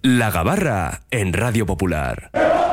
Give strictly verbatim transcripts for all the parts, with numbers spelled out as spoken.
La Gabarra en Radio Popular.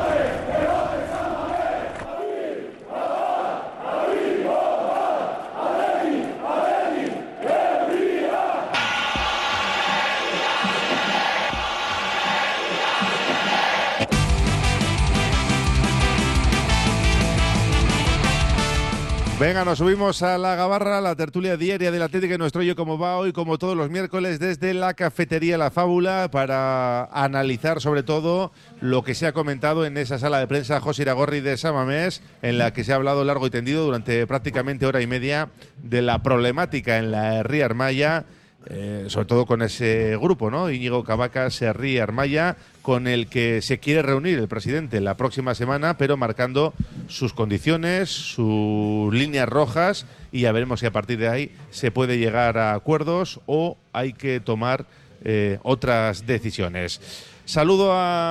Venga, nos subimos a la Gabarra, la tertulia diaria del Atlético de nuestro Oye Cómo Va hoy, como todos los miércoles, desde la cafetería La Fábula, para analizar sobre todo lo que se ha comentado en esa sala de prensa José Iragorri de San Mamés, en la que se ha hablado largo y tendido durante prácticamente hora y media de la problemática en la Ría Armaya, eh, sobre todo con ese grupo, ¿no? Íñigo Cabacas, Ría Armaya, con el que se quiere reunir el presidente la próxima semana, pero marcando sus condiciones, sus líneas rojas, y ya veremos si a partir de ahí se puede llegar a acuerdos o hay que tomar eh, otras decisiones. Saludo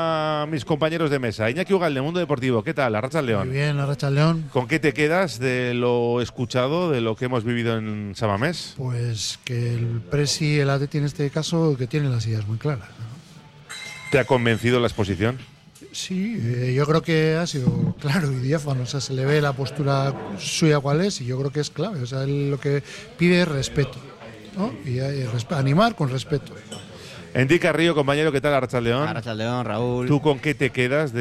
a mis compañeros de mesa. Iñaki Ugalde, Mundo Deportivo, ¿qué tal? Arratsaldeon. Muy bien, Arratsaldeon. ¿Con qué te quedas de lo escuchado, de lo que hemos vivido en San Mamés? Pues que el Presi, el Atleti en este caso, que tiene las ideas muy claras, ¿no? ¿Te ha convencido la exposición? Sí, eh, yo creo que ha sido claro y diáfano. O sea, se le ve la postura suya cuál es y yo creo que es clave. O sea, él lo que pide es respeto, ¿no? Y, y resp- animar con respeto. Enrique Carrillo, compañero, ¿qué tal? Arratsaldeon. Arratsaldeon, Raúl. ¿Tú con qué te quedas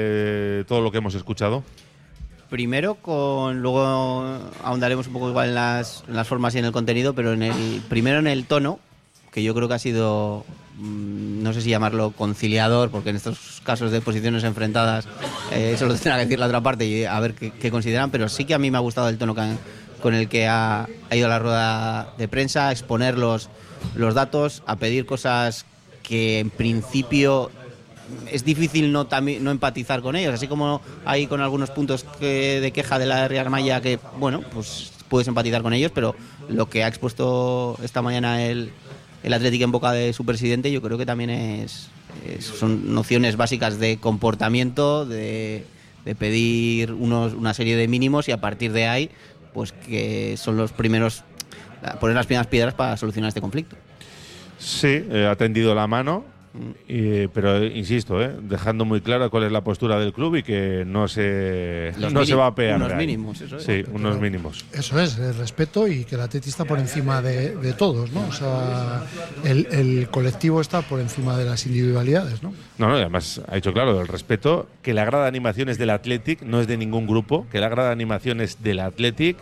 de todo lo que hemos escuchado? Primero, con luego ahondaremos un poco igual en las, en las formas y en el contenido, pero en el primero en el tono, que yo creo que ha sido, mmm, no sé si llamarlo conciliador, porque en estos casos de posiciones enfrentadas eh, eso lo tendrá que decir la otra parte y a ver qué, qué consideran, pero sí que a mí me ha gustado el tono que han, con el que ha, ha ido a la rueda de prensa, a exponer los, los datos, a pedir cosas que en principio es difícil no, también, no empatizar con ellos, así como hay con algunos puntos que, de queja de la Ría Armaya que, bueno, pues puedes empatizar con ellos, pero lo que ha expuesto esta mañana el, el Atlético en boca de su presidente yo creo que también es, es son nociones básicas de comportamiento, de, de pedir unos, una serie de mínimos y a partir de ahí pues que son los primeros, poner las primeras piedras para solucionar este conflicto. Sí, eh, ha tendido la mano, y, pero insisto, eh, dejando muy claro cuál es la postura del club y que no se, no mini, se va a pegar. Unos mínimos, eso es. Sí, Pero unos mínimos. Eso es, el respeto y que el Atleti está por encima de, de todos, ¿no? O sea, el, el colectivo está por encima de las individualidades, ¿no? No, no, y además ha dicho claro, el respeto, que la grada de animación es del Athletic, no es de ningún grupo, que la grada de animación es del Athletic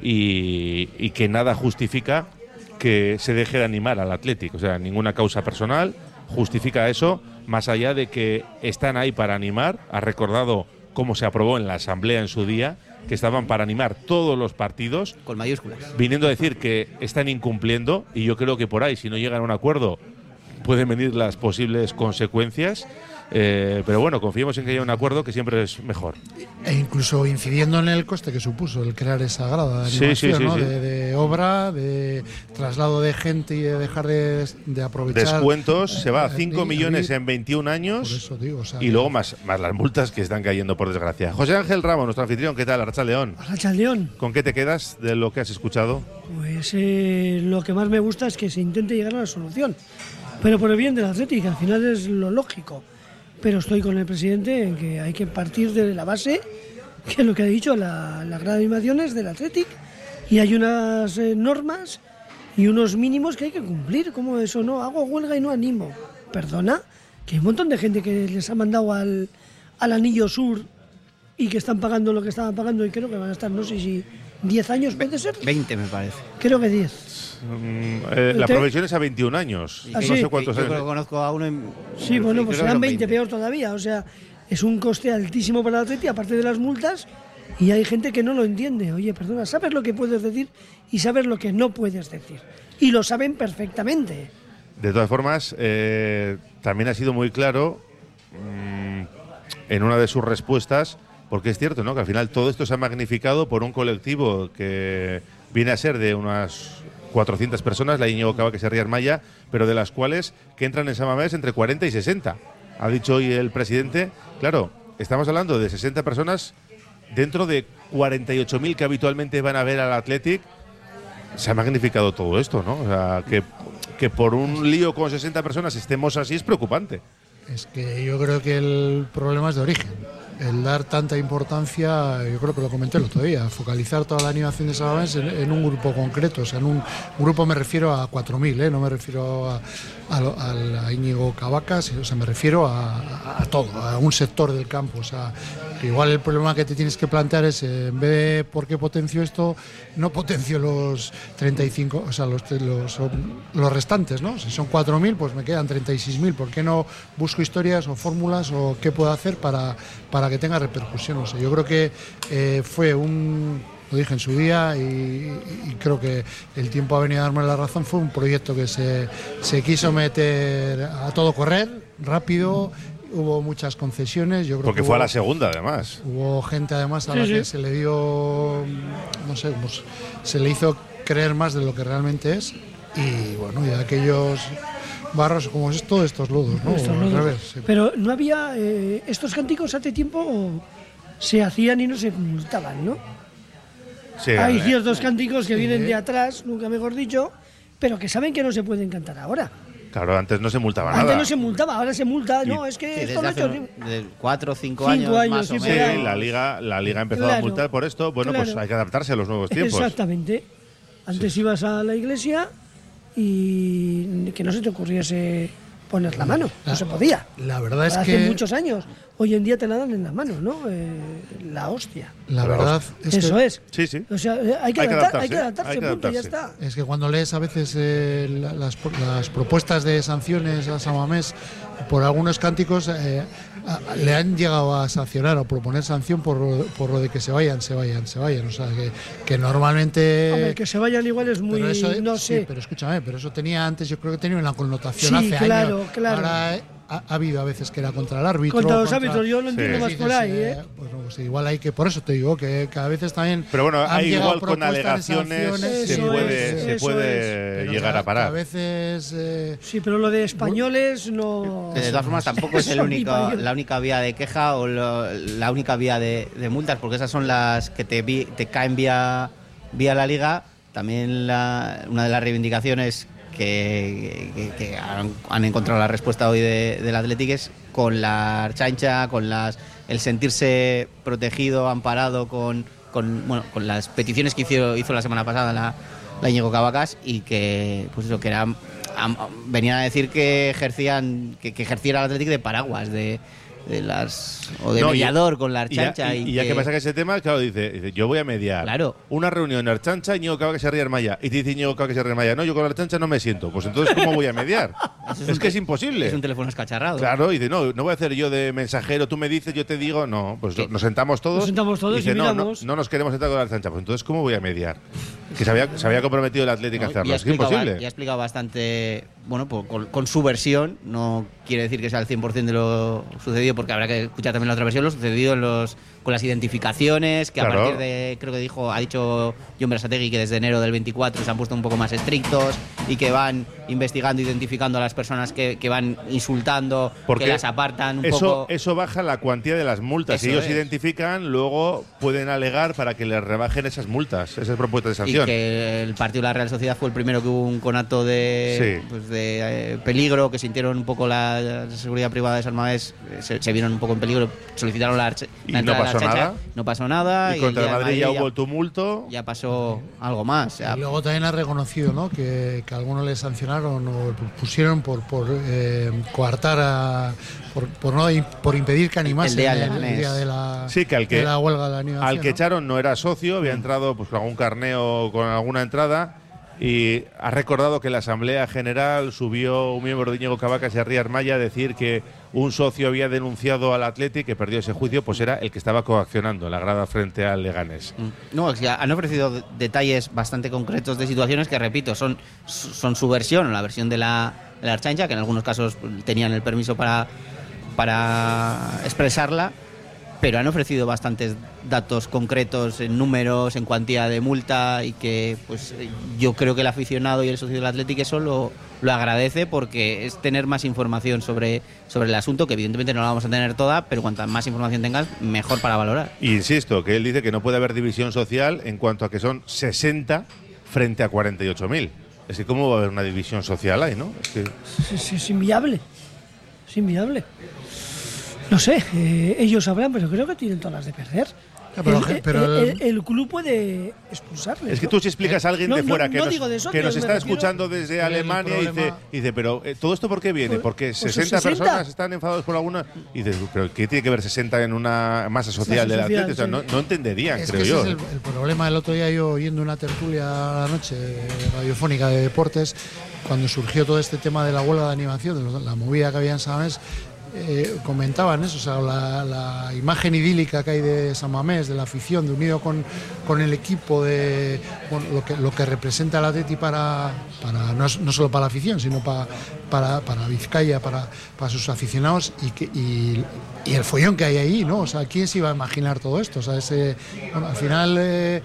y, y que nada justifica que se deje de animar al Athletic, o sea, ninguna causa personal justifica eso, más allá de que están ahí para animar. Ha recordado cómo se aprobó en la asamblea en su día, que estaban para animar todos los partidos, con mayúsculas, viniendo a decir que están incumpliendo, y yo creo que por ahí, si no llegan a un acuerdo, pueden venir las posibles consecuencias. Eh, pero bueno, confiemos en que haya un acuerdo, que siempre es mejor. E incluso incidiendo en el coste que supuso el crear esa grada de Sí, animación, sí, sí, ¿no? sí. De, de obra, de traslado de gente y de dejar de, de aprovechar. Descuentos, se va a cinco eh, millones eh, en veintiún años. Por eso digo, o sea, Y luego más, más las multas que están cayendo, por desgracia. José Ángel Ramos, nuestro anfitrión, ¿qué tal? Arratsaldeon. Arratsaldeon. ¿Con qué te quedas de lo que has escuchado? Pues eh, lo que más me gusta es que se intente llegar a la solución, pero por el bien del Atlético, que al final es lo lógico. Pero estoy con el presidente en que hay que partir de la base, que es lo que ha dicho la, la grada de animaciones del Athletic, y hay unas eh, normas y unos mínimos que hay que cumplir. Como eso, no, hago huelga y no animo. Perdona, que hay un montón de gente que les ha mandado al, al Anillo Sur y que están pagando lo que estaban pagando y creo que van a estar, no sé si diez años, ¿puede ser? veinte me parece. Creo que diez. Mm, eh, la ¿Te? provisión es a veintiún años. ¿Ah, no sí? sé cuántos Yo años. creo que conozco a uno en... Sí, bueno, pues creo que serán son veinte, peor todavía. O sea, es un coste altísimo para el Atleti, aparte de las multas, y hay gente que no lo entiende. Oye, perdona, sabes lo que puedes decir y sabes lo que no puedes decir. Y lo saben perfectamente. De todas formas, eh, también ha sido muy claro mmm, en una de sus respuestas, porque es cierto, ¿no?, que al final todo esto se ha magnificado por un colectivo que viene a ser de unas cuatrocientas personas, la Íñigo Cabacas y Ría Armaya, pero de las cuales que entran en San Mamés entre cuarenta y sesenta. Ha dicho hoy el presidente, claro, estamos hablando de sesenta personas dentro de cuarenta y ocho mil que habitualmente van a ver al Athletic. Se ha magnificado todo esto, ¿no? O sea, que, que por un lío con sesenta personas estemos así es preocupante. Es que yo creo que el problema es de origen. El dar tanta importancia, yo creo que lo comenté el otro día, focalizar toda la animación de Samamés en, en un grupo concreto. O sea, en un, un grupo me refiero a cuatro mil, ¿eh? No me refiero a, a, a Íñigo Cavacas, o sea, me refiero a, a, a todo, a un sector del campo. O sea, que igual el problema que te tienes que plantear es, eh, en vez de por qué potencio esto, no potencio los treinta y cinco, o sea, los, los, los restantes, ¿no? Si son cuatro mil, pues me quedan treinta y seis mil. ¿Por qué no busco historias o fórmulas o qué puedo hacer para, para que tenga repercusión? O sea, yo creo que eh, fue un, lo dije en su día y, y creo que el tiempo ha venido a darme la razón, fue un proyecto que se, se quiso meter a todo correr, rápido. Hubo muchas concesiones, yo creo Porque que fue hubo, a la segunda, además. Hubo gente, además, a Sí, la sí. que se le dio, no sé, pues, se le hizo creer más de lo que realmente es. Y bueno, y de aquellos barros como es esto, estos lodos, ¿no? Estos O al lodos. revés, sí. Pero no había. Eh, estos cánticos hace tiempo se hacían y no se multaban, ¿no? Sí, Hay eh, ciertos cánticos que Sí. vienen de atrás, nunca mejor dicho, pero que saben que no se pueden cantar ahora. Claro, antes no se multaba Antes nada. no se multaba, ahora se multa. Y- No, es que Sí, esto desde lo ha hace hecho. un- de cuatro o cinco Cinco años, años, más o sí, Sí, por menos. ahí. la liga, la liga ha empezado Claro, a multar por esto. Bueno, pues claro. hay que adaptarse a los nuevos tiempos. Exactamente. Antes ibas a la iglesia y que no se te ocurriese poner la mano, no se podía. La verdad es Hace que muchos años. Hoy en día te la dan en las manos, ¿no? Eh, la hostia. la verdad es Eso que, es. Sí, sí. O sea, eh, hay que, Hay que adaptar- hay que adaptarse, adaptarse, hay que punto, ya adaptarse. está. Es que cuando lees a veces eh, la- las, las propuestas de sanciones a Samamés por algunos cánticos, eh, a- le han llegado a sancionar o proponer sanción por, por lo de que se vayan, se vayan, se vayan. O sea, que, que normalmente... Hombre, que se vayan igual es muy. Pero eso, no sí, sé. pero escúchame, pero eso tenía antes, yo creo que tenía una connotación Sí, hace claro, años. claro. Ahora eh, ha, ha habido a veces que era contra el árbitro. Contra los árbitros, yo lo entiendo Sí. más Dices, por ahí, eh, ¿eh? bueno, pues igual hay que, por eso te digo, que cada vez también. Pero bueno, han hay llegado igual con propuestas de alegaciones sanciones, se Eso puede, es, se eso puede pero llegar que a parar. A veces. eh, Sí, pero lo de españoles no. Que de todas formas tampoco es el Eso ni único, pa' Dios. la única vía de queja o lo- la única vía de, de multas, porque esas son las que te, vi- te caen vía, vía la liga. También la- una de las reivindicaciones que, que- que han, han encontrado la respuesta hoy de, del Athletic es con la Archancha, con las el sentirse protegido, amparado con, con, bueno, con las peticiones que hizo, hizo la semana pasada la, la Íñigo Cavacas y que pues eso que eran am- venían a decir que ejercían que, que ejerciera el Athletic de paraguas de, de las o de No, y- mediador con la Y ya, Archancha y- y, y ya que pasa que ese tema, claro, dice, dice, yo voy a mediar Claro. una reunión en Archancha y Ñigo Cavacas se ríe Armaya. Y te dice Ñigo Cavacas se ríe Armaya, no, yo con la Archancha no me siento. Pues entonces, ¿cómo voy a mediar? Eso es un que te- es imposible. es un teléfono escacharrado. Claro, y dice, no, no voy a hacer yo de mensajero, tú me dices, yo te digo, no, pues Sí. nos sentamos todos. Nos sentamos todos dice, y no, no, miramos. no nos queremos sentar con la Archancha. Pues entonces, ¿cómo voy a mediar? Que se había, se había comprometido el Atlético a ¿no? hacerlo. Y ha Es que explicado, imposible. y ha explicado bastante, bueno, pues, con, con su versión, no quiere decir que sea el cien por ciento de lo sucedido, porque habrá que escuchar también la otra versión, lo sucedido en los, con las identificaciones, que Claro. a partir de, creo que dijo, ha dicho John Berasategui que desde enero del veinticuatro se han puesto un poco más estrictos y que van investigando, identificando a las personas que, que van insultando, Porque que las apartan un eso, poco. eso baja la cuantía de las multas. Si Eso ellos es. identifican, luego pueden alegar para que les rebajen esas multas, esas propuestas de Y sanción. que el partido de la Real Sociedad fue el primero que hubo un conato de, Sí. pues de eh, peligro, que sintieron un poco la, la seguridad privada de San Mamés, eh, se, se vieron un poco en peligro, solicitaron la, arche- Y la no entrada de la pasó Archancha, nada. no pasó nada. Y el contra el día de Madrid ya Madrid hubo el tumulto. ya pasó algo más. o sea, Y luego también ha reconocido, ¿no?, que, que algunos le sancionaron o pusieron por, por eh, coartar a. Por, por, no, por impedir que animasen El día el, Leganés. día de la, Sí, que al que- de la huelga de la animación. Al que ¿no? echaron no era socio, había entrado pues con algún carneo, con alguna entrada, y ha recordado que en la Asamblea General subió un miembro de Íñigo Cavacas y Arría Armaya a decir que un socio había denunciado al Athletic, que perdió ese juicio, pues era el que estaba coaccionando en la grada frente al Leganés. Mm. No, es que han ofrecido de- detalles bastante concretos de situaciones que, repito, son, son su versión, la versión de la, de la Archancha, que en algunos casos tenían el permiso para, para expresarla, pero han ofrecido bastantes datos concretos en números, en cuantía de multa, y que pues yo creo que el aficionado y el socio del Athletic eso lo, lo agradece, porque es tener más información sobre, sobre el asunto, que evidentemente no la vamos a tener toda, pero cuanta más información tengas, mejor para valorar. Y insisto, que él dice que no puede haber división social en cuanto a que son sesenta frente a cuarenta y ocho mil. Es que, ¿cómo va a haber una división social ahí, no? Es que Es, es- es inviable. Es es inviable. No sé, eh, ellos sabrán, pero creo que tienen todas las de perder. Ya, pero, el, pero el, el, el club puede expulsarles. Es que ¿no? tú si explicas a alguien No, de no, fuera no que nos, digo de eso, que nos me está refiero- escuchando desde el Alemania y dice, problema- y dice, pero eh, ¿todo esto por qué viene? Pues- Porque pues sesenta sesenta. personas están enfadados por alguna. Y dices, ¿pero qué tiene que ver sesenta en una masa social Masa del social, Atlético? O sea, sí. no, no entenderían, Es creo que yo. ese es el, el problema. El otro día yo oyendo una tertulia a la noche radiofónica de deportes, cuando surgió todo este tema de la huelga de animación, de la movida que había en San Mamés, eh, comentaban eso, o sea, la, la imagen idílica que hay de San Mamés, de la afición, de unido con, con el equipo, de bueno, lo, que, lo que representa el Atleti para, para no, no solo para la afición, sino para, para, para Vizcaya, para, para sus aficionados y, que, y, y el follón que hay ahí, ¿no? O sea, ¿quién se iba a imaginar todo esto? O sea, ese, bueno, al final eh,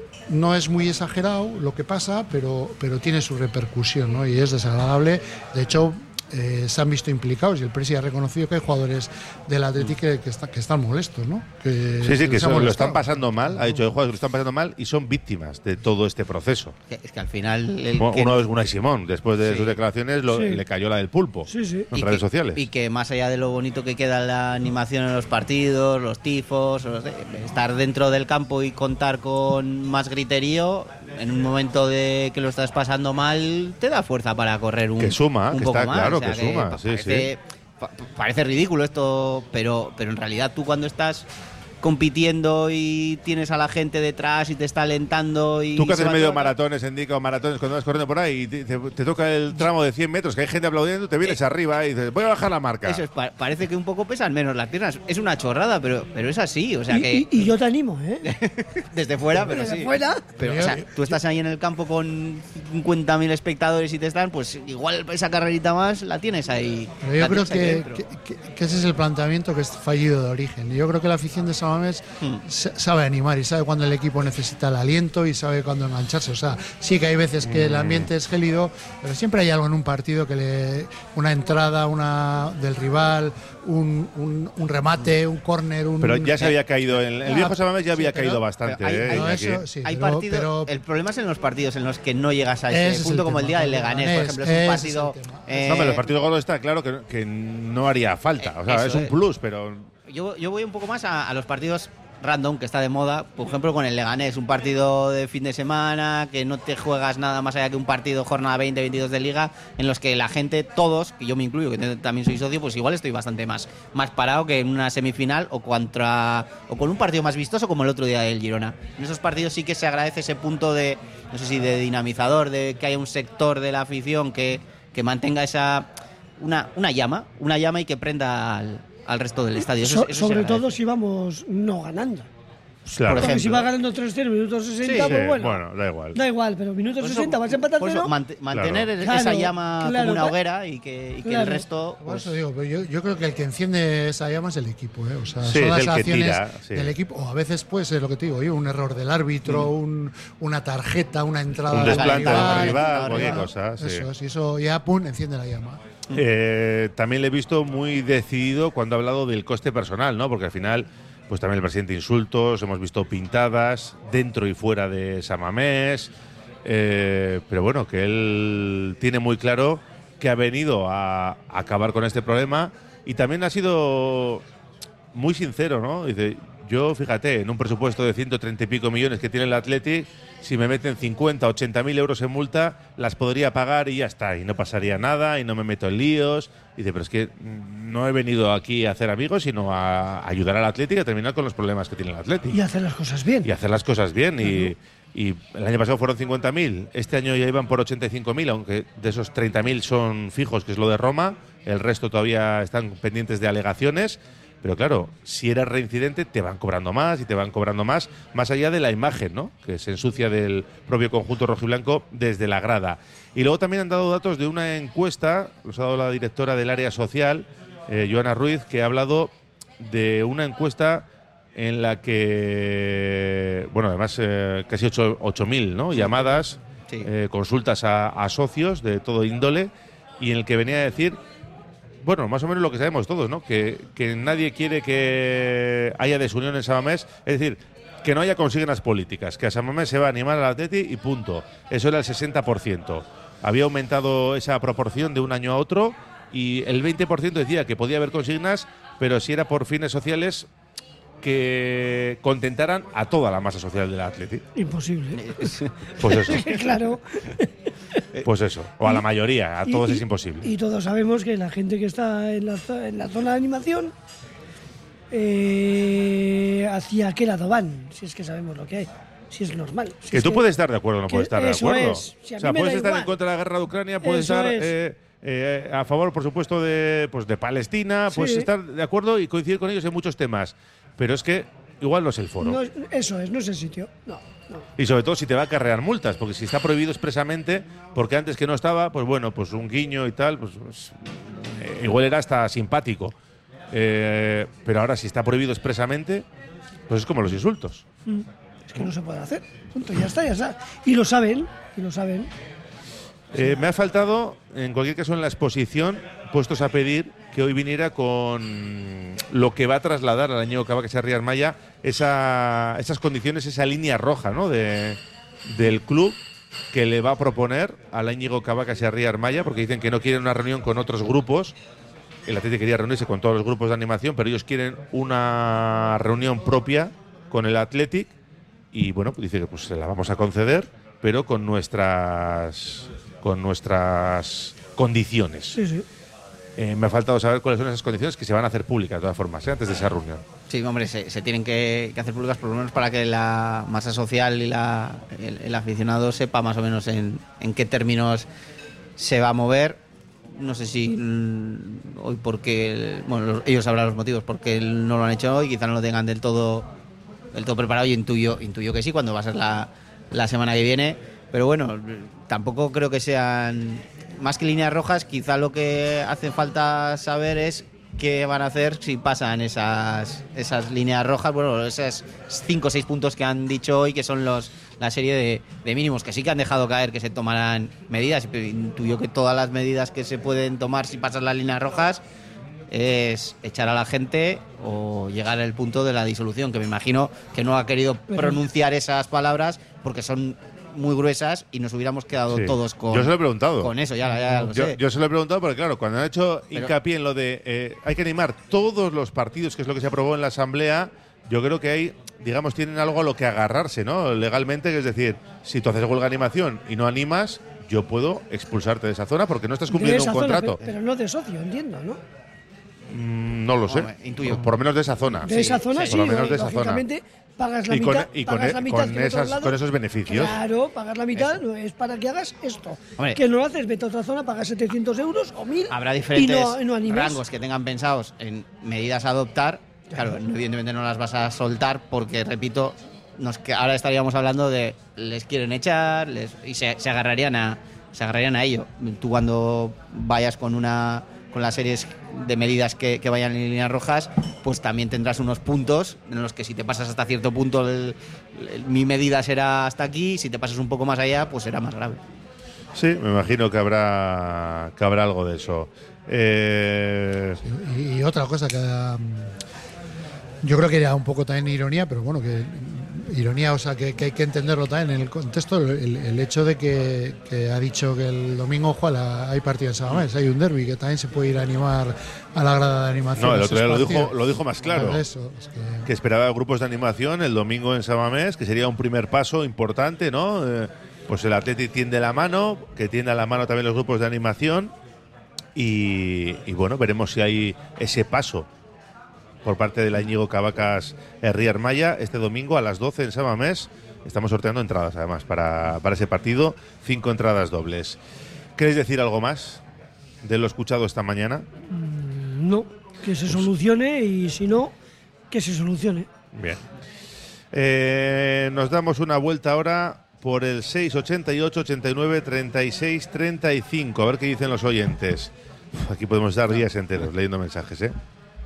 no es muy exagerado lo que pasa, pero, pero tiene su repercusión, ¿no? Y es desagradable. De hecho, Eh, se han visto implicados y el Presi ha reconocido que hay jugadores del Atleti que, que, está, que están molestos, ¿no? Que Sí, sí, que les ha son- lo molestado. están pasando mal. Ha dicho de jugadores que lo están pasando mal y son víctimas de todo este proceso. Que- Es que al final. El Bueno, que- uno es Unai Simón, después de Sí. sus declaraciones lo- Sí. le cayó la del pulpo Sí, sí. en y redes que- sociales. Y que más allá de lo bonito que queda la animación en los partidos, los tifos, los de- estar dentro del campo y contar con más griterío, en un momento de que lo estás pasando mal, te da fuerza para correr un, Que suma, un que poco está más. claro O sea, que suma, pa- sí, parece, pa- parece ridículo esto, pero, pero en realidad tú cuando estás compitiendo y tienes a la gente detrás y te está alentando y Tú que se haces va medio todo- maratones, Endica, o maratones cuando vas corriendo por ahí y te, te- te toca el tramo de cien metros, que hay gente aplaudiendo, te vienes arriba y dices, voy a bajar la marca. Eso es, pa- parece que un poco pesan menos las piernas. Es una chorrada, pero, pero es así. O sea Y, que y- y yo te animo, ¿eh? desde fuera, pero Desde sí. fuera. Pero, o sea, tú estás ahí en el campo con cincuenta mil espectadores y te están, pues igual esa carrerita más la tienes ahí. Pero yo la creo tienes ahí que, dentro. que- que- que ese es el planteamiento que es fallido de origen. Yo creo que la afición de San Mamés Hmm. sa- sabe animar y sabe cuando el equipo necesita el aliento y sabe cuándo engancharse. O sea, sí que hay veces que el ambiente es gélido, pero siempre hay algo en un partido que le. Una entrada una del rival, un, un- un remate, un córner, un. Pero ya se había caído, en, el Ah, viejo Samamés ya sí, había pero- caído bastante. pero hay- ¿eh? hay- No, Iñaki. eso sí, Hay pero- partidos, pero- el problema es en los partidos en los que no llegas a Ese ese es punto, el como el tema, día del el Leganés, por Leganés, ejemplo, es un ese es partido. el tema. eh, No, pero el partido gordo está claro que, que no haría falta. O sea, Eso es un es. plus, pero. Yo, yo voy un poco más a, a los partidos random, que está de moda, por ejemplo con el Leganés, un partido de fin de semana, que no te juegas nada más allá que un partido jornada veinte, veintidós de liga, en los que la gente, todos, que yo me incluyo, que te- también soy socio, pues igual estoy bastante más, más parado que en una semifinal o contra o con un partido más vistoso como el otro día del Girona. En esos partidos sí que se agradece ese punto de, no sé si de dinamizador, de que haya un sector de la afición que, que mantenga esa una, una llama, una llama y que prenda al, al resto del estadio. Eso, So- eso se sobre agradece. todo si vamos no ganando. Claro. Porque si ejemplo. va ganando tres cero, minutos sesenta, Sí, pues bueno, bueno, da igual. da igual, pero minutos Por eso- sesenta vas a empatar por eso, cero. mant- mantener Claro. esa Claro, llama claro, como una claro. hoguera y que, y que el Claro. resto. Por Pues, eso digo, pero yo, yo creo que el que enciende esa llama es el equipo, ¿eh? O sea, Sí, son es las el que acciones tira, sí. del equipo. O a veces, pues, es lo que te digo, oye, un error del árbitro, un- una tarjeta, una entrada. Un al desplante de un rival, rival, claro, cualquier claro. cosa, sí. Eso, si eso ya, pum, enciende la llama. Eh, también le he visto muy decidido cuando ha hablado del coste personal, ¿no? Porque al final, pues también el presidente insultos, hemos visto pintadas dentro y fuera de San Mamés, eh, pero bueno, que él tiene muy claro que ha venido a acabar con este problema y también ha sido muy sincero, ¿no? Dice, yo, fíjate, en un presupuesto de ciento treinta y pico millones que tiene el Athletic, si me meten cincuenta, ochenta mil euros en multa, las podría pagar y ya está, y no pasaría nada, y no me meto en líos. Y dice, pero es que no he venido aquí a hacer amigos, sino a ayudar al Athletic a terminar con los problemas que tiene el Athletic. Y hacer las cosas bien. Y hacer las cosas bien. Y, y el año pasado fueron cincuenta mil, este año ya iban por ochenta y cinco mil, aunque de esos treinta mil son fijos, que es lo de Roma, el resto todavía están pendientes de alegaciones. Pero claro, si eres reincidente te van cobrando más y te van cobrando más, más allá de la imagen, ¿no? Que se ensucia del propio conjunto rojiblanco desde la grada. Y luego también han dado datos de una encuesta, los ha dado la directora del área social, eh, Joana Ruiz, que ha hablado de una encuesta en la que, bueno, además eh, casi ocho mil, ¿no? Llamadas, Sí. eh, consultas a, a socios de todo índole, y en el que venía a decir, bueno, más o menos lo que sabemos todos, ¿no? Que, que nadie quiere que haya desunión en San Mamés, es decir, que no haya consignas políticas, que a San Mamés se va a animar al Atleti y punto. Eso era el sesenta por ciento. Había aumentado esa proporción de un año a otro y el veinte por ciento decía que podía haber consignas, pero si era por fines sociales que contentaran a toda la masa social del Athletic. Imposible. Pues eso. Claro. Pues eso. O a la mayoría, a Y- todos y- es imposible. Y todos sabemos que la gente que está en la, zo- en la zona de animación, eh, ¿hacia qué lado van? Si es que sabemos lo que hay. Si es normal. Si Que es tú que- puedes estar de acuerdo o no que puedes estar de eso acuerdo. es. Si a o sea, mí me puedes da estar en igual. contra de la guerra de Ucrania, puedes Eso estar es. eh, eh, a favor, por supuesto, de, pues, de Palestina, Sí. puedes estar de acuerdo y coincidir con ellos en muchos temas. Pero es que igual no es el foro. No, eso es, no es el sitio. No, no. Y sobre todo si te va a acarrear multas, porque si está prohibido expresamente, porque antes que no estaba, pues bueno, pues un guiño y tal, pues, pues, eh, igual era hasta simpático. Eh, pero ahora si está prohibido expresamente, pues es como los insultos. Es que no se puede hacer. Punto, ya está, ya está. Y lo saben, y lo saben. Eh, me ha faltado, en cualquier caso en la exposición, puestos a pedir que hoy viniera con lo que va a trasladar al año Cabacas Rías Maya, esa, esas condiciones, esa línea roja, ¿no? de, del club que le va a proponer al Íñigo Cabacas y Rías Maya, porque dicen que no quieren una reunión con otros grupos. El Athletic quería reunirse con todos los grupos de animación, pero ellos quieren una reunión propia con el Athletic y bueno, pues dice que pues se la vamos a conceder, pero con nuestras con nuestras condiciones. Sí, sí. Eh, me ha faltado saber cuáles son esas condiciones que se van a hacer públicas de todas formas, ¿eh? Antes de esa reunión. Sí, hombre, se, se tienen que, que hacer públicas por lo menos para que la masa social y la, el, el aficionado sepa más o menos en, en qué términos se va a mover. No sé si mm, hoy porque, bueno, los- ellos sabrán los motivos porque no lo han hecho hoy, quizá no lo tengan del todo, del todo preparado. Yo intuyo, intuyo que sí, cuando va a ser la, la semana que viene. Pero bueno, tampoco creo que sean más que líneas rojas. Quizá lo que hace falta saber es qué van a hacer si pasan esas esas líneas rojas, bueno, esos cinco o seis puntos que han dicho hoy, que son los la serie de, de mínimos, que sí que han dejado caer que se tomarán medidas, pero intuyo que todas las medidas que se pueden tomar si pasan las líneas rojas es echar a la gente o llegar al punto de la disolución, que me imagino que no ha querido pronunciar esas palabras porque son muy gruesas y nos hubiéramos quedado Sí. todos con, Yo se lo he preguntado. con eso, ya, ya lo Yo, sé. yo se lo he preguntado porque, claro, cuando han hecho Pero- hincapié en lo de eh, hay que animar todos los partidos, que es lo que se aprobó en la Asamblea, yo creo que ahí, digamos, tienen algo a lo que agarrarse, ¿no? Legalmente, que es decir, si tú haces huelga de animación y no animas, yo puedo expulsarte de esa zona porque no estás De cumpliendo esa un zona, contrato. pe- pero no de socio, entiendo, ¿no? Mm, no lo sé. Hombre, intuyo. Por, por lo menos de esa zona. De esa zona sí, sí, por lo menos de esa zona. lógicamente pagas la Y con- mitad, y con pagas e- la mitad con que en otros esas- lados. con esos beneficios. Claro, pagar la mitad no es para que hagas esto. Hombre. Que no lo haces, vete a otra zona, pagas setecientos euros o mil Habrá y diferentes no, y no animes. rangos que tengan pensados en medidas a adoptar. Claro, evidentemente no las vas a soltar porque, repito, nos, que ahora estaríamos hablando de les quieren echar les, y se, se agarrarían a se agarrarían a ello. Tú cuando vayas con una con las series de medidas que, que vayan en líneas rojas, pues también tendrás unos puntos en los que si te pasas hasta cierto punto el- el- mi medida será hasta aquí, si te pasas un poco más allá, pues será más grave. Sí, me imagino que habrá, que habrá algo de eso. Eh, Y, y otra cosa que mm, yo creo que era un poco también ironía, pero bueno, que ironía, o sea, que, que hay que entenderlo también en el contexto, el, el hecho de que, que ha dicho que el domingo ojalá hay partido en Samamés, hay un derbi, que también se puede ir a animar a la grada de animación. no, el a otro esos día lo dijo, partidos. lo dijo más claro. Pues eso, es que- Que esperaba grupos de animación el domingo en Samamés, que sería un primer paso importante, ¿no? Eh, pues el Athletic tiende la mano, que tienda la mano también los grupos de animación y, y bueno, veremos si hay ese paso por parte de la Íñigo Cabacas Rías Maya este domingo a las doce en Samamés. Estamos sorteando entradas además para, para ese partido, cinco entradas dobles. ¿Queréis decir algo más de lo escuchado esta mañana? No, que se solucione y si no, que se solucione. Bien. Eh, nos damos una vuelta ahora por el seis ochenta y ocho, ochenta y nueve, treinta y seis, treinta y cinco. A ver qué dicen los oyentes. Uf, aquí podemos dar días enteros leyendo mensajes, ¿eh?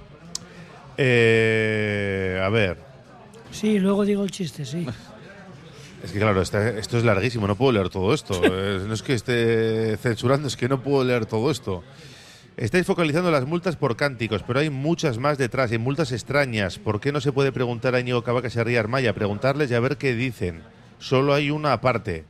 Eh, a ver. Sí, luego digo el chiste, sí. Es que claro, esta- esto es larguísimo, no puedo leer todo esto. Eh, no es que esté censurando, es que no puedo leer todo esto. Estáis focalizando las multas por cánticos, pero hay muchas más detrás, hay multas extrañas. ¿Por qué no se puede preguntar a Íñigo Cabacas y a Rías Maya? Preguntarles y a ver qué dicen. Solo hay una aparte.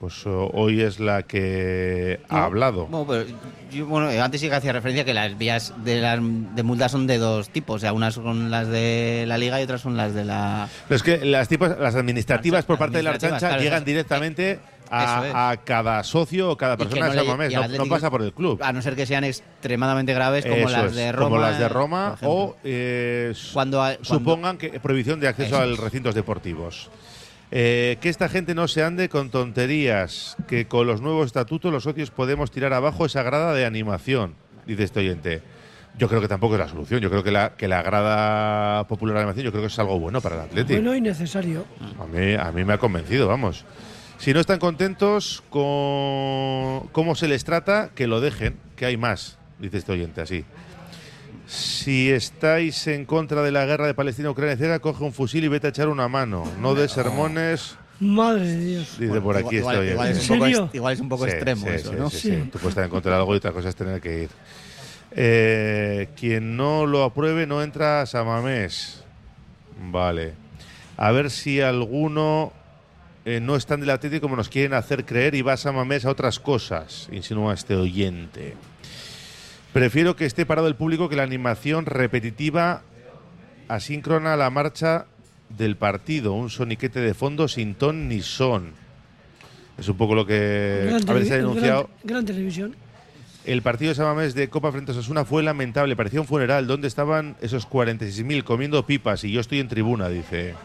pues uh, hoy es la que ha No, hablado. Bueno, pero yo, bueno, antes sí que hacía referencia que las vías de, las, de multa son de dos tipos. O sea, unas son las de la Liga y otras son las de la... Pero es que las, tipos, las administrativas por parte de la Administrativas, Archancha claro, llegan esas- directamente a, es. a cada socio o cada y que persona de le- San Mamés, y al no, no Atlético- pasa por el club. A no ser que sean extremadamente graves como Eso las es, de Roma. como las de por Roma ejemplo. o eh, su- Cuando hay- cuando- supongan que prohibición de acceso Eso a es. recintos deportivos. Eh, que esta gente no se ande con tonterías, que con los nuevos estatutos los socios podemos tirar abajo esa grada de animación, dice este oyente. Yo creo que tampoco es la solución. Yo creo que la, que la grada popular de animación yo creo que es algo bueno para el Atlético. Bueno y necesario. A mí, a mí me ha convencido, vamos. Si no están contentos con cómo se les trata, que lo dejen, que hay más, dice este oyente así. Si estáis en contra de la guerra de Palestina-Ucrania, etcétera, coge un fusil y vete a echar una mano. No de sermones, Madre de Dios. dice por aquí igual, este oyente. igual es un ¿En poco, serio? est- igual es un poco Sí, extremo sí, eso, sí, ¿no? sí, sí. Sí. Tú puedes estar en contra de algo y otra cosa es tener que ir. Eh, quien no lo apruebe no entra a Samamés. Vale. A ver si alguno eh, no es tan del Atlético como nos quieren hacer creer y va a Samamés a otras cosas, insinúa este oyente. Prefiero que esté parado el público que la animación repetitiva asíncrona a la marcha del partido. Un soniquete de fondo sin ton ni son. Es un poco lo que Gran, a ver, se ha televi- denunciado. gran- gran televisión. El partido de Samamés de Copa frente a Osasuna fue lamentable, parecía un funeral. ¿Dónde estaban esos cuarenta y seis mil comiendo pipas? Y yo estoy en tribuna, dice.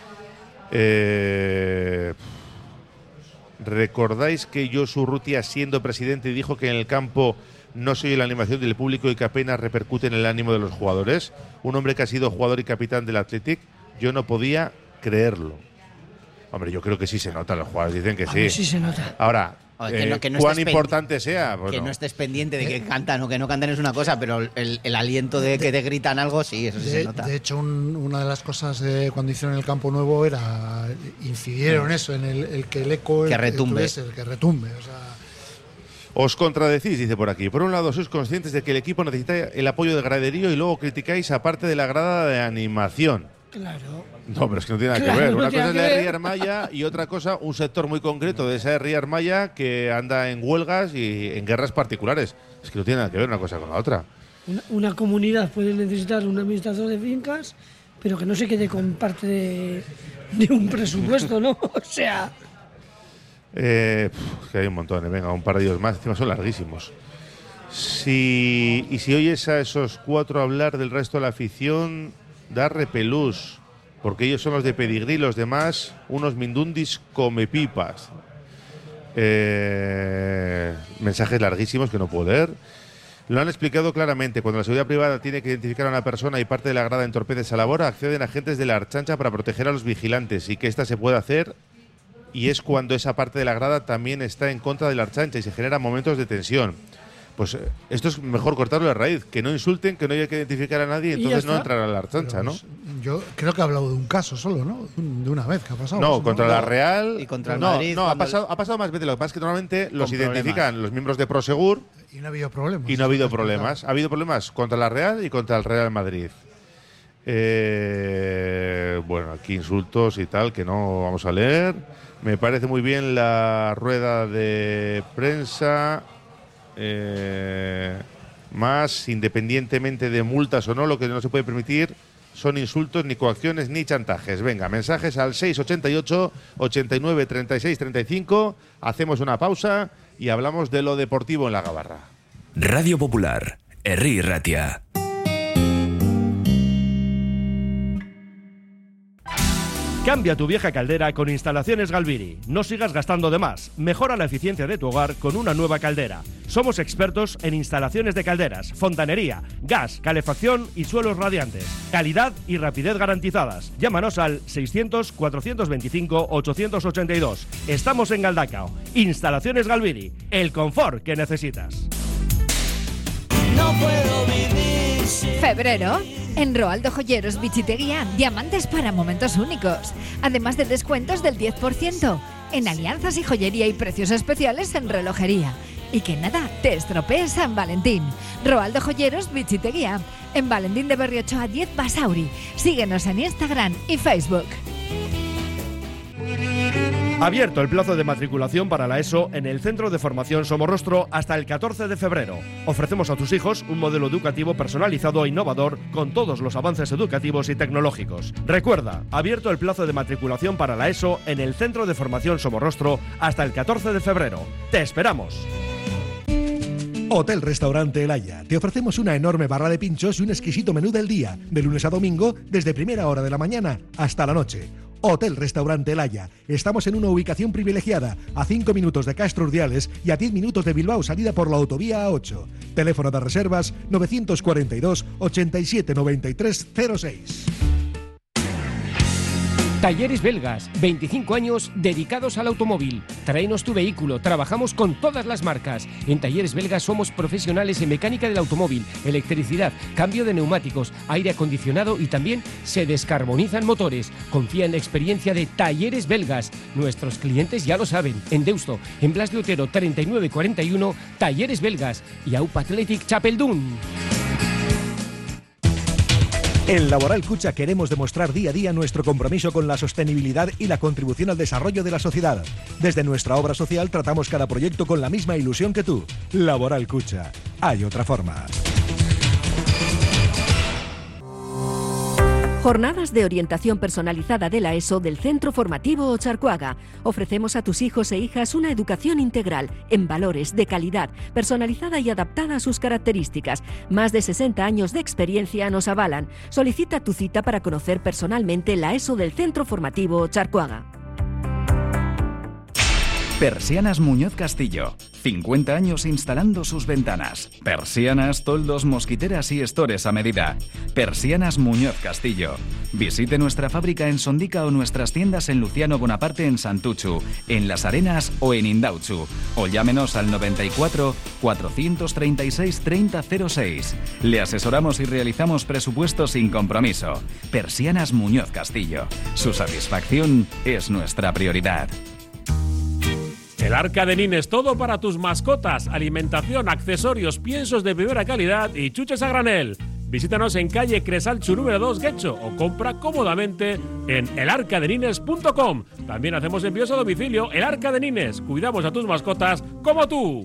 Eh, ¿Recordáis que Josu Urrutia, siendo presidente, dijo que en el campo no se oye la animación del público y que apenas repercute en el ánimo de los jugadores? Un hombre que ha sido jugador y capitán del Athletic, yo no podía creerlo. Hombre, yo creo que sí se nota, los jugadores dicen que A mí sí. sí se nota. Ahora, A ver, que eh, no- que no cuán estés importante sea. Que bueno. no estés pendiente de que cantan o que no cantan es una cosa, pero el, el aliento de que te gritan algo, sí, eso sí se De, nota. de hecho, un- una de las cosas de cuando hicieron el campo nuevo era incidieron eso en el, el que el eco Que el- retumbe. el, el que retumbe. O sea, Os contradecís, dice por aquí. Por un lado, sois conscientes de que el equipo necesita el apoyo del graderío y luego criticáis aparte de la grada de animación. Claro. No, pero es que no tiene nada Claro, que ver. no Una tiene cosa es nada la que R I ver. Armaya y otra cosa, un sector muy concreto de esa R I Armaya que anda en huelgas y en guerras particulares. Es que no tiene nada que ver una cosa con la otra. Una, una comunidad puede necesitar un administrador de fincas, pero que no se quede con parte de, de un presupuesto, ¿no? O sea, Eh, pf, que hay un montón, eh. Venga, un par de ellos más, encima son larguísimos. Si, y si oyes a esos cuatro hablar del resto de la afición, da repelús, porque ellos son los de pedigrí, los demás, unos mindundis come pipas. Eh, mensajes larguísimos que no puedo leer. Lo han explicado claramente. Cuando la seguridad privada tiene que identificar a una persona y parte de la grada entorpece esa labor, acceden agentes de la Archancha para proteger a los vigilantes y que ésta se pueda hacer. Y es cuando esa parte de la grada también está en contra de la Archancha y se generan momentos de tensión. Pues eh, esto es mejor cortarlo de raíz. Que no insulten, que no haya que identificar a nadie, Y ya entonces no está. entrará a la Archancha, pero, ¿no? pues, yo creo que ha hablado de un caso solo, ¿no? De una vez que ha pasado. No, eso, contra la Real. Y contra el no, Madrid, no, ha cuando- pasado, ha pasado más veces. Lo que pasa es que normalmente los Con identifican problemas. los miembros de Prosegur Y no ha habido problemas. y no ha habido Está explicado. problemas. Ha habido problemas contra la Real y contra el Real Madrid. Eh, bueno, aquí insultos y tal que no vamos a leer. Me parece muy bien la rueda de prensa. Eh, más, independientemente de multas o no, lo que no se puede permitir son insultos, ni coacciones, ni chantajes. Venga, mensajes al seis ochenta y ocho, ochenta y nueve, treinta y seis, treinta y cinco. Hacemos una pausa y hablamos de lo deportivo en la Gabarra. Radio Popular, Herri Ratia. Cambia tu vieja caldera con Instalaciones Galviri. No sigas gastando de más. Mejora la eficiencia de tu hogar con una nueva caldera. Somos expertos en instalaciones de calderas, fontanería, gas, calefacción y suelos radiantes. Calidad y rapidez garantizadas. Llámanos al seiscientos, cuatrocientos veinticinco, ochocientos ochenta y dos. Estamos en Galdacao. Instalaciones Galviri. El confort que necesitas. Febrero. En Roaldo Joyeros Bichiteguía, diamantes para momentos únicos. Además de descuentos del diez por ciento. En alianzas y joyería y precios especiales en relojería. Y que nada te estropee San Valentín. Roaldo Joyeros Bichiteguía. En Valentín de Berriochoa diez Basauri. Síguenos en Instagram y Facebook. Abierto el plazo de matriculación para la ESO en el Centro de Formación Somorrostro hasta el catorce de febrero. Ofrecemos a tus hijos un modelo educativo personalizado e innovador con todos los avances educativos y tecnológicos. Recuerda, abierto el plazo de matriculación para la ESO en el Centro de Formación Somorrostro hasta el catorce de febrero. ¡Te esperamos! Hotel Restaurante El Haya. Te ofrecemos una enorme barra de pinchos y un exquisito menú del día, de lunes a domingo, desde primera hora de la mañana hasta la noche. Hotel Restaurante El Haya. Estamos en una ubicación privilegiada, a cinco minutos de Castro Urdiales y a diez minutos de Bilbao, salida por la autovía A ocho. Teléfono de reservas novecientos cuarenta y dos, ochenta y siete, noventa y tres, cero seis. Talleres Belgas, veinticinco años dedicados al automóvil. Tráenos tu vehículo, trabajamos con todas las marcas. En Talleres Belgas somos profesionales en mecánica del automóvil, electricidad, cambio de neumáticos, aire acondicionado y también se descarbonizan motores. Confía en la experiencia de Talleres Belgas. Nuestros clientes ya lo saben. En Deusto, en Blas de Otero treinta y nueve cuarenta y uno, Talleres Belgas y Aupa Athletic Chapeldún. En Laboral Cucha queremos demostrar día a día nuestro compromiso con la sostenibilidad y la contribución al desarrollo de la sociedad. Desde nuestra obra social tratamos cada proyecto con la misma ilusión que tú. Laboral Cucha. Hay otra forma. Jornadas de orientación personalizada de la ESO del Centro Formativo Ocharcoaga. Ofrecemos a tus hijos e hijas una educación integral, en valores, de calidad, personalizada y adaptada a sus características. Más de sesenta años de experiencia nos avalan. Solicita tu cita para conocer personalmente la ESO del Centro Formativo Ocharcoaga. Persianas Muñoz Castillo. cincuenta años instalando sus ventanas. Persianas, toldos, mosquiteras y estores a medida. Persianas Muñoz Castillo. Visite nuestra fábrica en Sondica o nuestras tiendas en Luciano Bonaparte en Santuchu, en Las Arenas o en Indautxu. O llámenos al noventa y cuatro, cuatrocientos treinta y seis, treinta cero seis. Le asesoramos y realizamos presupuestos sin compromiso. Persianas Muñoz Castillo. Su satisfacción es nuestra prioridad. El Arca de Nines, todo para tus mascotas, alimentación, accesorios, piensos de primera calidad y chuches a granel. Visítanos en calle Cresalchu número dos, Guecho, o compra cómodamente en el arca de nines punto com. También hacemos envíos a domicilio. El Arca de Nines, cuidamos a tus mascotas como tú.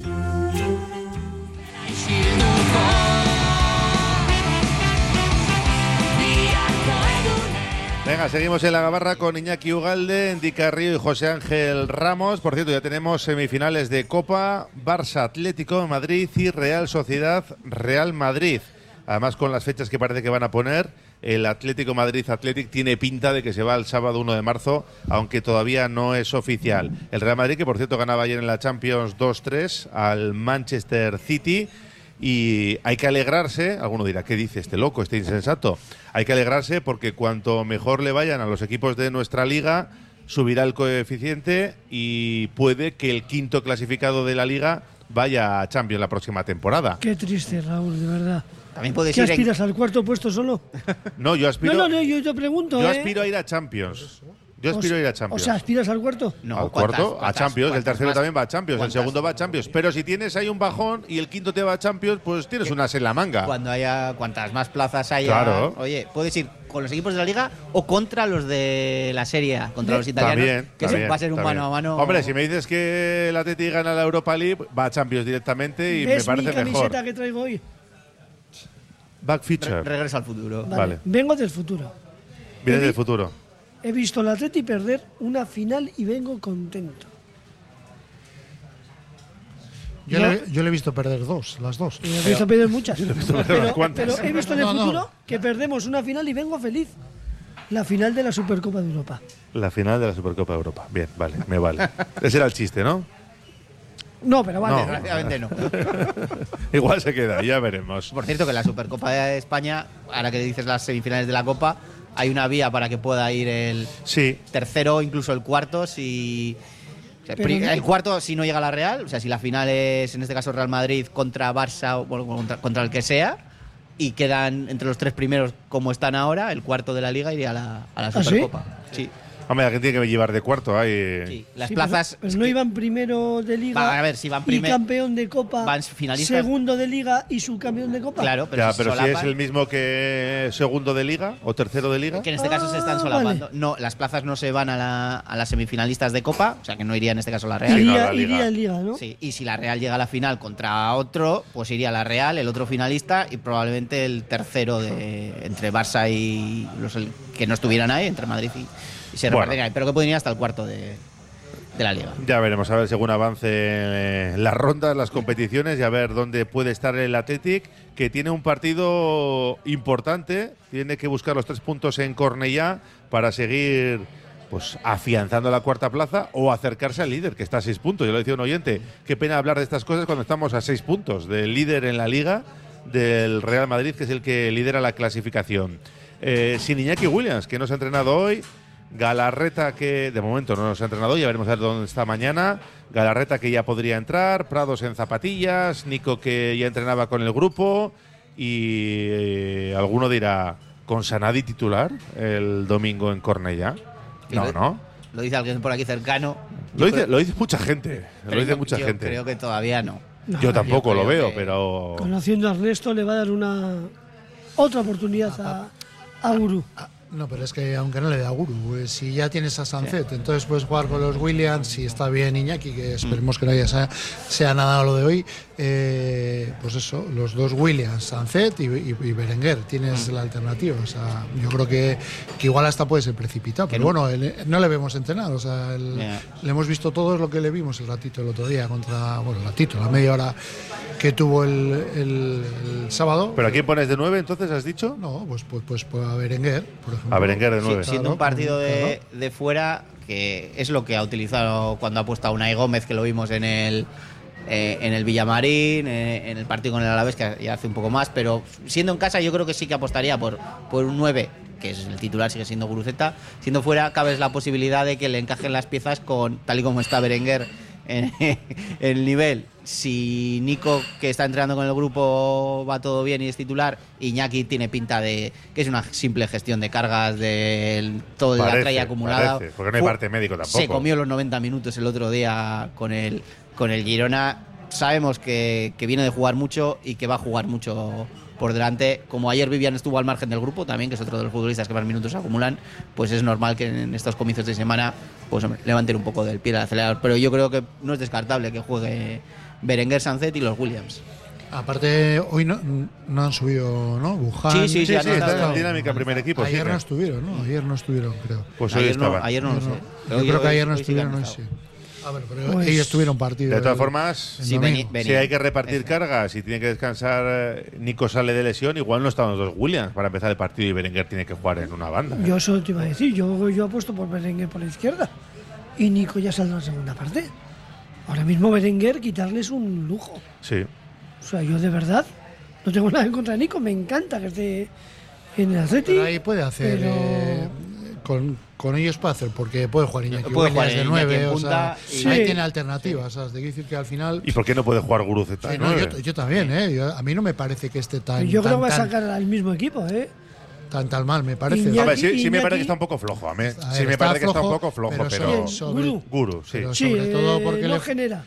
Venga, seguimos en la gabarra con Iñaki Ugalde, Endy Carrillo y José Ángel Ramos. Por cierto, ya tenemos semifinales de Copa, Barça Atlético de Madrid y Real Sociedad Real Madrid. Además, con las fechas que parece que van a poner, el Atlético Madrid Athletic tiene pinta de que se va el sábado uno de marzo, aunque todavía no es oficial. El Real Madrid, que por cierto ganaba ayer en la Champions dos tres al Manchester City. Y hay que alegrarse, alguno dirá, ¿qué dice este loco, este insensato? Hay que alegrarse porque cuanto mejor le vayan a los equipos de nuestra liga, subirá el coeficiente y puede que el quinto clasificado de la liga vaya a Champions la próxima temporada. Qué triste, Raúl, de verdad. También puedes ¿Qué ir aspiras en... al cuarto puesto solo? No, yo aspiro. No, no, no, yo te pregunto. Yo ¿eh? aspiro a ir a Champions. Yo aspiro o a ir a Champions. O sea, ¿aspiras al cuarto? No, al ¿cuántas, cuarto, cuántas, a Champions. El tercero más? también va a Champions. El ¿Cuántas? segundo va a Champions. Pero si tienes ahí un bajón y el quinto te va a Champions, pues tienes unas en la manga. Cuando haya cuantas más plazas haya, Claro. oye, puedes ir con los equipos de la liga o contra los de la Serie A, contra Sí. los italianos, También, que también, va a ser un también. mano a mano. Hombre, si me dices que el Atleti gana la Europa League, va a Champions directamente y me ¿Ves parece mi camiseta mejor. que traigo hoy? Back feature. Re- Regresa al futuro. Vale. Vale. Vengo del futuro. Vienes He del vi- futuro. He visto al Atleti perder una final y vengo contento. Yo, No. le, yo le he visto perder dos, las dos. Y he visto perder muchas. perder pero, unas cuantas. pero he visto en el No, no. futuro que perdemos una final y vengo feliz. La final de la Supercopa de Europa. La final de la Supercopa de Europa. Bien, vale, me vale. Ese era el chiste, ¿no? No, pero vale. No. Desgraciadamente no. Igual se queda, ya veremos. Por cierto, que la Supercopa de España, ahora que dices las semifinales de la Copa, hay una vía para que pueda ir el Sí. tercero, incluso el cuarto, si... o sea, Pero pri- no- el cuarto si no llega a la Real, o sea, si la final es, en este caso, Real Madrid contra Barça o bueno, contra, contra el que sea, y quedan entre los tres primeros como están ahora, el cuarto de la Liga iría a la, a la ¿Ah, sí? Supercopa. Sí. Hombre, ¿a quién tiene que llevar de cuarto? Hay... Sí, las Sí, plazas. Pero, pero no iban primero de Liga Va, a ver, si van y primer- campeón de Copa, van finalistas. segundo de Liga y subcampeón de Copa. Claro, pero, Ya, si pero si solapan- es el mismo que segundo de liga o tercero de liga. Que en este caso se están Ah, solapando. vale. No, las plazas no se van a, la- a las semifinalistas de Copa, o sea que no iría en este caso la Real. Sí, no, Iría, la Liga. iría en Liga, ¿no? Sí, y si la Real llega a la final contra otro, pues iría la Real, el otro finalista y probablemente el tercero de entre Barça y los el- que no estuvieran ahí, entre Madrid y, y se Bueno. repartirían ahí, pero que pueden ir hasta el cuarto de, de la Liga. Ya veremos, a ver según avance eh, las rondas, las competiciones y a ver dónde puede estar el Athletic, que tiene un partido importante, tiene que buscar los tres puntos en Cornellá para seguir pues afianzando la cuarta plaza o acercarse al líder, que está a seis puntos. Yo lo decía un oyente, qué pena hablar de estas cosas cuando estamos a seis puntos del líder en la Liga, del Real Madrid, que es el que lidera la clasificación. Eh, sin Iñaki Williams, que no se ha entrenado hoy. Galarreta, que de momento no nos ha entrenado hoy, ya veremos a ver dónde está mañana. Galarreta, que ya podría entrar. Prados en zapatillas. Nico, que ya entrenaba con el grupo. Y eh, alguno dirá, ¿con Sanadi titular el domingo en Cornellá? No, no. Lo dice alguien por aquí cercano. Lo Yo dice, creo- lo dice mucha gente. Lo pero dice yo- mucha yo gente. Creo que todavía no. No, Yo tampoco yo lo creo veo, que- pero. Conociendo a Ernesto le va a dar una otra oportunidad a, a Guru. No, pero es que aunque no le da Guru, pues, si ya tienes a Sancet, entonces puedes jugar con los Williams, si está bien Iñaki, que esperemos que no haya sea, sea nada lo de hoy, eh, pues eso, los dos Williams, Sancet y, y, y Berenguer, tienes la alternativa. O sea, yo creo que, que igual hasta puede ser precipitado, pero no- bueno, el- no le vemos entrenar, o sea, el- Yeah. le hemos visto todo lo que le vimos el ratito el otro día contra, bueno, el ratito, la media hora que tuvo el, el- el sábado. ¿Pero a quién pones de nueve entonces, has dicho? No, pues, pues, pues, pues a Berenguer, por ejemplo. A Berenguer de Sí, nueve. siendo un partido de, de fuera, que es lo que ha utilizado cuando ha puesto a Unai Gómez, que lo vimos en el eh, en el Villamarín, eh, en el partido con el Alavés, que ya hace un poco más, pero siendo en casa yo creo que sí que apostaría por, por un nueve, que es el titular, sigue siendo Guruceta. Siendo fuera, cabe la posibilidad de que le encajen las piezas con tal y como está Berenguer en el nivel. Si Nico, que está entrenando con el grupo, va todo bien y es titular, Iñaki tiene pinta de que es una simple gestión de cargas de todo de la Parece, tralla acumulada. parece, porque no hay Fu- parte médico tampoco. Se comió los noventa minutos el otro día con el, con el Girona. Sabemos que, que viene de jugar mucho y que va a jugar mucho por delante. Como ayer Vivian estuvo al margen del grupo también, que es otro de los futbolistas que más minutos acumulan, pues es normal que en estos comienzos de semana pues hombre, levanten un poco del pie al acelerador. Pero yo creo que no es descartable que juegue Berenguer, Sancet y los Williams. Aparte, hoy no, no han subido, ¿no? Wuhan. Sí, sí, sí, Sí, han sí, está estado- en dinámica primer equipo. Ayer sí, no estuvieron, ¿no? Ayer no estuvieron, creo. Pues hoy ayer, no, estaban. ayer no lo sé. Yo Hoy- creo que hoy- ayer no hoy sí que han estuvieron, hoy estado. sí. A ver, pero Pues- ellos tuvieron partido. De todas el- formas, el Sí, domingo. veni- si hay que repartir cargas y tiene que descansar, eh, Nico sale de lesión, igual no están los dos Williams para empezar el partido y Berenguer tiene que jugar en una banda. Yo eso te iba a decir, yo, yo apuesto por Berenguer por la izquierda y Nico ya saldrá en la segunda parte. Ahora mismo Berenguer quitarle es un lujo. Sí. O sea, yo de verdad no tengo nada en contra de Nico, me encanta que esté en el Atleti. Pero ahí puede hacer. pero- eh, con, con ellos puede hacer, porque puede jugar Iñaki Puede jugar Williams de Iñaki nueve. en O punta sea, y- ahí Sí. tiene alternativas. ¿Sabes? De decir que al final. ¿Y por qué no puede jugar Guruceta? Sí, no, yo, yo también, ¿eh? Yo- a mí no me parece que esté tan. yo creo tan, que va a tan- sacar al mismo equipo, ¿eh? tan, tan mal, me parece. Iñaki- A ver, sí, sí me Iñaki- parece que está un poco flojo. A mí, A sí ver, me está parece que está un flojo, poco flojo, pero pero. sobre- ¿Quién? sobre- Guru. Guru, sí. pero Sí, sobre todo eh, porque no le- genera.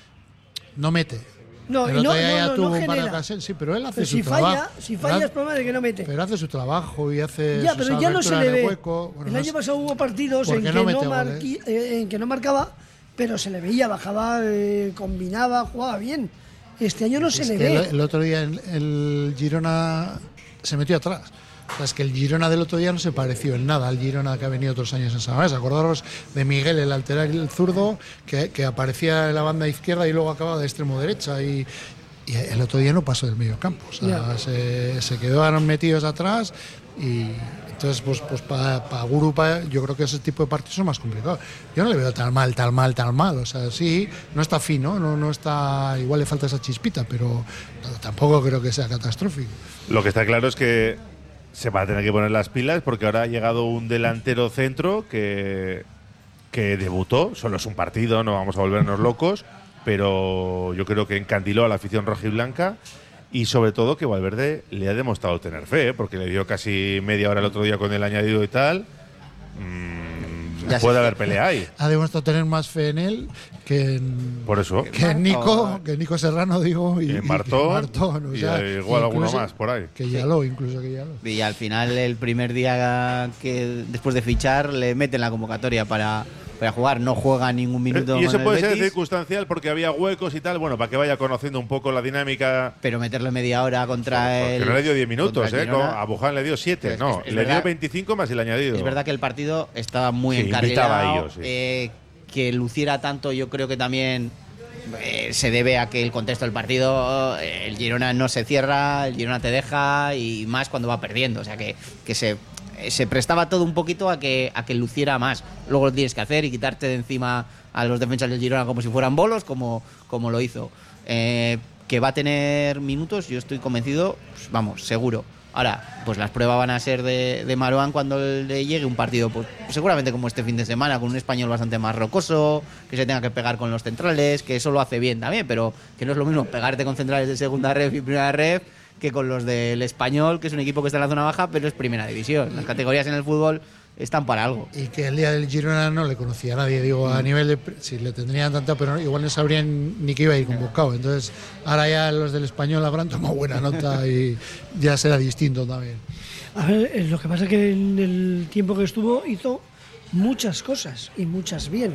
no mete. No, El y otro no, día no, ya no, tuvo no un par de genera. ocasiones, sí, pero él hace Pero su si trabajo. falla, si falla es problema de que no mete. Pero hace su trabajo y hace. Ya, sus pero ya no se aberturas le de ve. hueco. Bueno, el no año sé. pasado hubo partidos en Porque que no no, mete marqui- goles. eh, en que no marcaba, pero se le veía, bajaba, eh, combinaba, jugaba bien. Este año no se Es le que ve. el, el otro día el, el Girona se metió atrás. O sea, es que el Girona del otro día no se pareció en nada al Girona que ha venido otros años en San Mamés. Acordaros de Miguel, el lateral y el zurdo, que, que aparecía en la banda izquierda y luego acababa de extremo derecha. Y, y el otro día no pasó del medio campo. O sea, Ya. se, se quedaron metidos atrás y. Entonces, pues, pues para pa Guru, pa- yo creo que ese tipo de partidos son más complicados. Yo no le veo tan mal, tan mal, tan mal. O sea, sí, no está fino, no, no está. Igual le falta esa chispita, pero no, tampoco creo que sea catastrófico. Lo que está claro es que se va a tener que poner las pilas porque ahora ha llegado un delantero centro que, que debutó. Solo es un partido, no vamos a volvernos locos, pero yo creo que encandiló a la afición rojiblanca. Y sobre todo que Valverde le ha demostrado tener fe, ¿eh? Porque le dio casi media hora el otro día con el añadido y tal. Mm, puede haber pelea ahí. Ha demostrado tener más fe en él que en, Por eso. que en Nico, que en Nico Serrano, digo, y, Y en Martón, y, Martón, o y sea, igual alguno incluso- más por ahí. Que Yaló, incluso que Yaló. Y al final, el primer día que después de fichar, le meten la convocatoria para, para jugar. No juega ningún minuto. Y eso con el puede ser Betis, circunstancial porque había huecos y tal, bueno, para que vaya conociendo un poco la dinámica. pero meterle media hora contra Que el. no le dio diez minutos, contra el ¿eh? Con- Girona. A Buján le dio siete, Es- no, es- es le verdad- dio veinticinco más el añadido. Es verdad que el partido estaba muy Sí, invitaba encarrilado. a ellos, sí. eh, que luciera tanto, yo creo que también eh, se debe a que el contexto del partido, eh, el Girona no se cierra, el Girona te deja y más cuando va perdiendo. O sea que, que se, eh, se prestaba todo un poquito a que, a que luciera más. Luego lo tienes que hacer y quitarte de encima a los defensas del Girona como si fueran bolos, como, como lo hizo. Eh, que va a tener minutos, yo estoy convencido, pues, vamos, seguro. Ahora, pues las pruebas van a ser de, de Marouane cuando le llegue un partido, pues seguramente como este fin de semana, con un español bastante más rocoso, que se tenga que pegar con los centrales, que eso lo hace bien también, pero que no es lo mismo pegarte con centrales de segunda ref y primera ref que con los del español, que es un equipo que está en la zona baja, pero es primera división. Las categorías en el fútbol están para algo. Y que el día del Girona no le conocía a nadie, digo, a nivel de. Si le tendrían tanta, pero igual no sabrían ni que iba a ir convocado. Entonces, ahora ya los del español habrán tomado buena nota y ya será distinto también. A ver, eh, lo que pasa es que en el tiempo que estuvo hizo muchas cosas y muchas bien.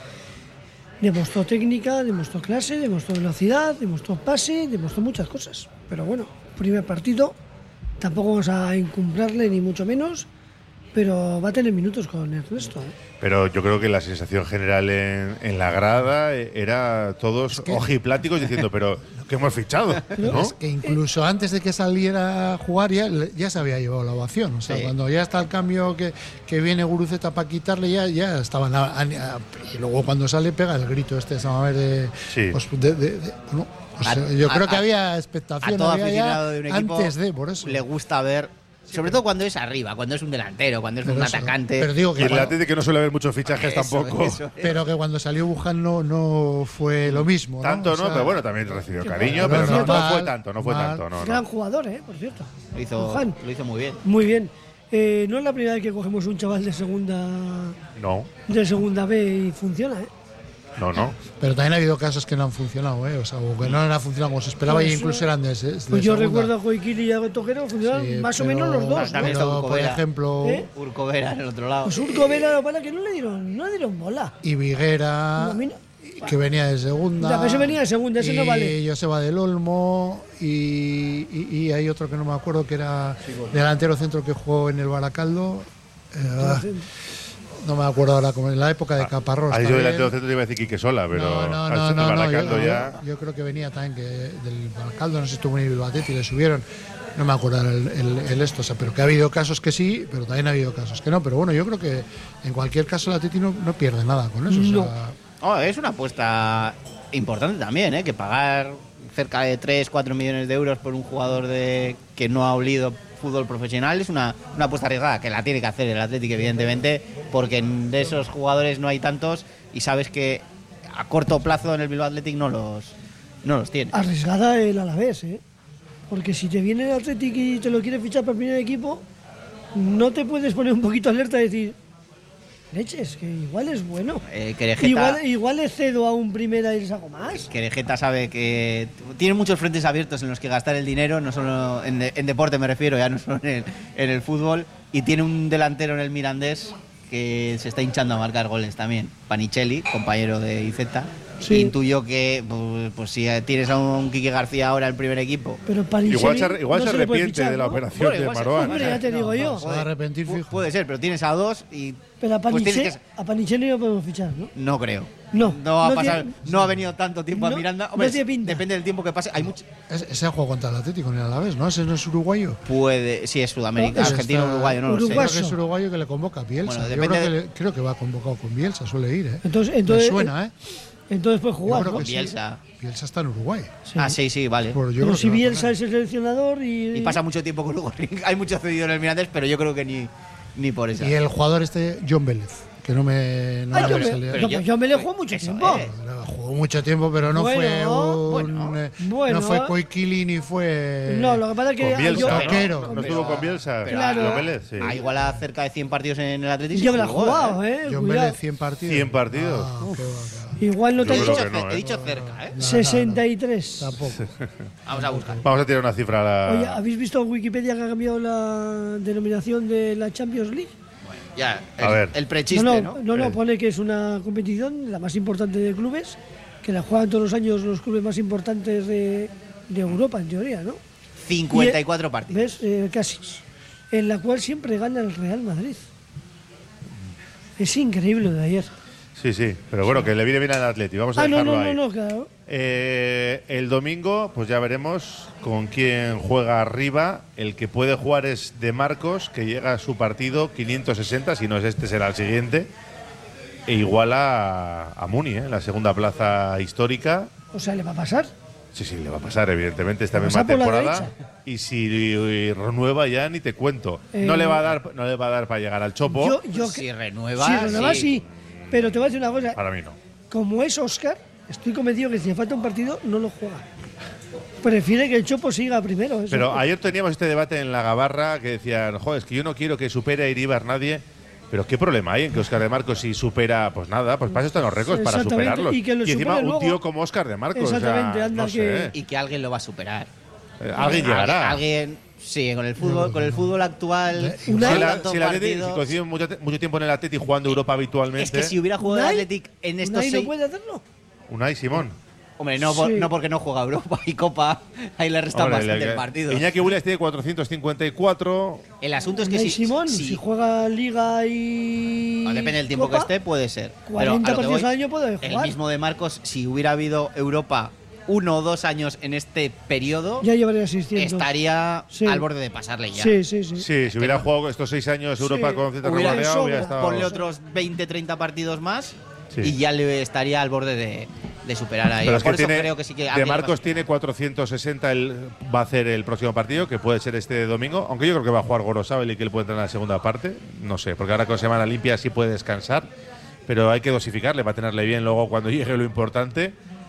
Demostró técnica, demostró clase, demostró velocidad, demostró pase, demostró muchas cosas. Pero bueno, primer partido, tampoco vamos a encumbrarle ni mucho menos, pero va a tener minutos con el resto. ¿eh? Pero yo creo que la sensación general en, en la grada era todos que- ojipláticos diciendo, pero ¿qué hemos fichado? ¿no? Es que incluso antes de que saliera a jugar ya, ya se había llevado la ovación. O sea, Sí. cuando ya está el cambio que, que viene Guruceta para quitarle, ya, ya estaban. A- a- a- y luego cuando sale pega el grito este, a ver, de, Sí. pues, de- de- de- bueno, pues, A- yo a- creo que a- había expectación A todo había ya aficionado de un equipo antes de, por eso. le gusta ver, sobre todo cuando es arriba, cuando es un delantero, cuando es Pero un eso, atacante. pero digo Y que el cuando- Atlético que no suele haber muchos fichajes Eso, tampoco. eso. pero que cuando salió Buján no, no fue lo mismo. ¿no? Tanto O no, sea, pero bueno, también recibió que cariño, bueno, pero no, no normal, fue tanto, no fue normal. tanto. No, Gran no. jugador, ¿eh? Por cierto. Lo hizo, Buján. lo hizo muy bien. Muy bien. Eh, no es la primera vez que cogemos un chaval de segunda No, de segunda B y funciona, ¿eh? no, no. Pero también ha habido casos que no han funcionado, ¿eh? O sea, o que no han funcionado como se esperaba Pues y eso- incluso eran de, de Pues yo segunda. recuerdo a Joiquín y a Tojero funcionaron Sí, más o pero- menos los dos. ¿no? También está Pero, Urco por Vera. ejemplo, ¿Eh? Urco Vera en el otro lado. Pues Urco Vera, para que no le dieron, no le dieron bola. y Viguera, No, a mí no. que venía de segunda. Ya, pero ese venía de segunda, ese y no vale. Joseba del Olmo, y, y, y hay otro que no me acuerdo, que era delantero centro que jugó en el Baracaldo. Eh, no me acuerdo ahora, como en la época de Caparrós. Ahí yo también. delantero centro te iba a decir Quique Sola, pero no, no, al no, centro no, de no, Baracaldo yo, ya. yo creo que venía también que del Baracaldo, no sé si estuvo en el Bilbate y le subieron. No me acuerdo el, el, el esto, o sea, pero que ha habido casos que sí, pero también ha habido casos que no. Pero bueno, yo creo que en cualquier caso el Atleti no, no pierde nada con eso. O sea, Oh, es una apuesta importante también, ¿eh? Que pagar cerca de tres cuatro millones de euros por un jugador de que no ha olido fútbol profesional es una, una apuesta arriesgada, que la tiene que hacer el Atlético, evidentemente, porque de esos jugadores no hay tantos y sabes que a corto plazo en el Bilbao Athletic no los, no los tiene. Arriesgada el Alavés, ¿eh? Porque si te viene el Athletic y te lo quiere fichar para el primer equipo, no te puedes poner un poquito alerta y decir, leches, que igual es bueno. Eh, Querejeta, Igual, igual le cedo a un primera y les hago más. Querejeta sabe que tiene muchos frentes abiertos en los que gastar el dinero, no solo en, de- en deporte me refiero, ya no solo en el, en el fútbol, y tiene un delantero en el Mirandés que se está hinchando a marcar goles también, Panicelli, compañero de Iceta. Sí. Intuyo que pues, pues si tienes a un Quique García ahora en el primer equipo, Pero Panicelli Igual se, igual no se se le puede arrepiente fichar, de la ¿no? operación Bueno, de igual se- Marouane. Hombre, ya te digo yo. se va a arrepentir pu- fijo. puede ser, pero tienes a dos y Pero a pues tienes Panicelli, que- a Panicelli no podemos fichar, ¿no? no creo. No, No va a no pasar, tiene- no ha venido tanto tiempo No, a Miranda. no Hombre, tiene pinta. depende del tiempo que pase. Hay mucho, Ese, ese ha jugado contra el Atlético en el Alavés, ¿no? Ese no es uruguayo. puede, sí es Sudamérica, No, ese argentino, está- uruguayo, no lo Uruguayo. Creo sé. que es uruguayo que le convoca a Bielsa. Bueno, Yo depende creo que, de- le- creo que va convocado con Bielsa, suele ir, ¿eh? Entonces, Me entonces, suena, ¿eh? entonces puede Yo jugar, creo ¿no? que sí. Bielsa. Bielsa está en Uruguay. Sí. Ah, sí, sí, vale. Pues yo Pero creo si que va Bielsa con él. es el seleccionador y... Y pasa mucho tiempo con Hugo Ring. Hay mucho cedido en el Mirandés, pero yo creo que ni, ni por eso. Y el jugador este, John Vélez. que no me, no Ay, me yo, me, salía. yo, yo me le juego mucho tiempo. No, jugó mucho tiempo, pero no Bueno, fue un, bueno, eh, bueno. no fue Koikili ni fue No, lo que pasa es que Con Bielsa, yo, ¿no? Toquero. ¿No estuvo con Bielsa? Pero Claro. Yo Vélez, sí. Ah, igual a cerca de cien partidos en el Atlético. yo me la he jugado, ¿eh? Yo Cuidado. me le cien partidos. cien partidos. Ah, qué va, Igual no Yo te creo he que no, He ¿eh? dicho cerca, ¿eh? sesenta y tres. tampoco. Vamos a buscar. Vamos a tirar una cifra a la... Oye, ¿habéis visto en Wikipedia que ha cambiado la denominación de la Champions League? Ya, A el, ver. el prechiste, no, ¿no? no, no, no, Eh. pone que es una competición la más importante de clubes, que la juegan todos los años los clubes más importantes de, de Europa, en teoría, ¿no? cincuenta y Y, cuatro partidos. ¿Ves? Eh, casi. En la cual siempre gana el Real Madrid. Es increíble lo de ayer. Sí, sí, pero bueno, que le viene bien al Atleti. Vamos a Ah, no, dejarlo no, no, ahí. no, claro. Eh, el domingo, pues ya veremos con quién juega arriba. El que puede jugar es De Marcos, que llega a su partido quinientos sesenta, si no es este será el siguiente. E iguala a, a Muni, ¿eh? La segunda plaza histórica. O sea, ¿le va a pasar? Sí, sí, le va a pasar, evidentemente, esta Va a misma pasar por la temporada. Y si renueva ya ni te cuento. Eh, no le va a dar, no le va a dar para llegar al Chopo. Yo, yo Si que- renueva, si renueva, sí. sí. Pero te voy a decir una cosa. Para mí no. Como es Oscar, estoy convencido que si le falta un partido, no lo juega. Prefiere que el Chopo siga primero. eso. Pero ayer teníamos este debate en la Gabarra que decían, joder, es que yo no quiero que supere a Iríbar nadie. Pero ¿qué problema hay en que Óscar de Marcos si supera? Pues nada, pues para eso están los récords, para Exactamente, superarlos. y que lo encima supere un luego. tío como Óscar de Marcos. Exactamente, o sea, anda no que- sé. Y que alguien lo va a superar. Eh, alguien llegará. Alguien, sí, con el fútbol, con el fútbol actual. Si, Una- con la, tantos si el Atleti partidos- coincide mucho, mucho tiempo en el Atleti jugando Europa habitualmente. Es que si hubiera jugado el ¿Unai? Athletic en estos ¿Unai seis. no puede hacerlo? Unai Simón. Hombre, no, por- Sí. no porque no juega Europa y Copa, ahí le restan Hombre, bastante le- el partido. Iñaki Williams tiene cuatrocientos cincuenta y cuatro. El asunto es que Unai si, Simón, si- si juega Liga y. no, depende del tiempo Copa, que esté, puede ser. Pero cuarenta a lo que partidos voy, al año puede el jugar. mismo de Marcos, si hubiera habido Europa uno o dos años en este periodo, Ya llevaría seiscientos. estaría Sí. al borde de pasarle ya. Sí, sí, sí. Sí, si hubiera jugado estos seis años Europa Sí. con cierta Hubiera- regularidad, hubiera sobra. estado. Ponle otros veinte, treinta partidos más Sí. y ya le estaría al borde de, de superar ahí. Pero es que Por eso tiene, creo que sí que de alguien le va a Marcos tiene cuatrocientos sesenta, él va a hacer el próximo partido, que puede ser este domingo, aunque yo creo que va a jugar Gorosabel y que él puede entrar en la segunda parte, no sé, porque ahora con semana limpia sí puede descansar, pero hay que dosificarle, va a tenerle bien luego cuando llegue lo importante.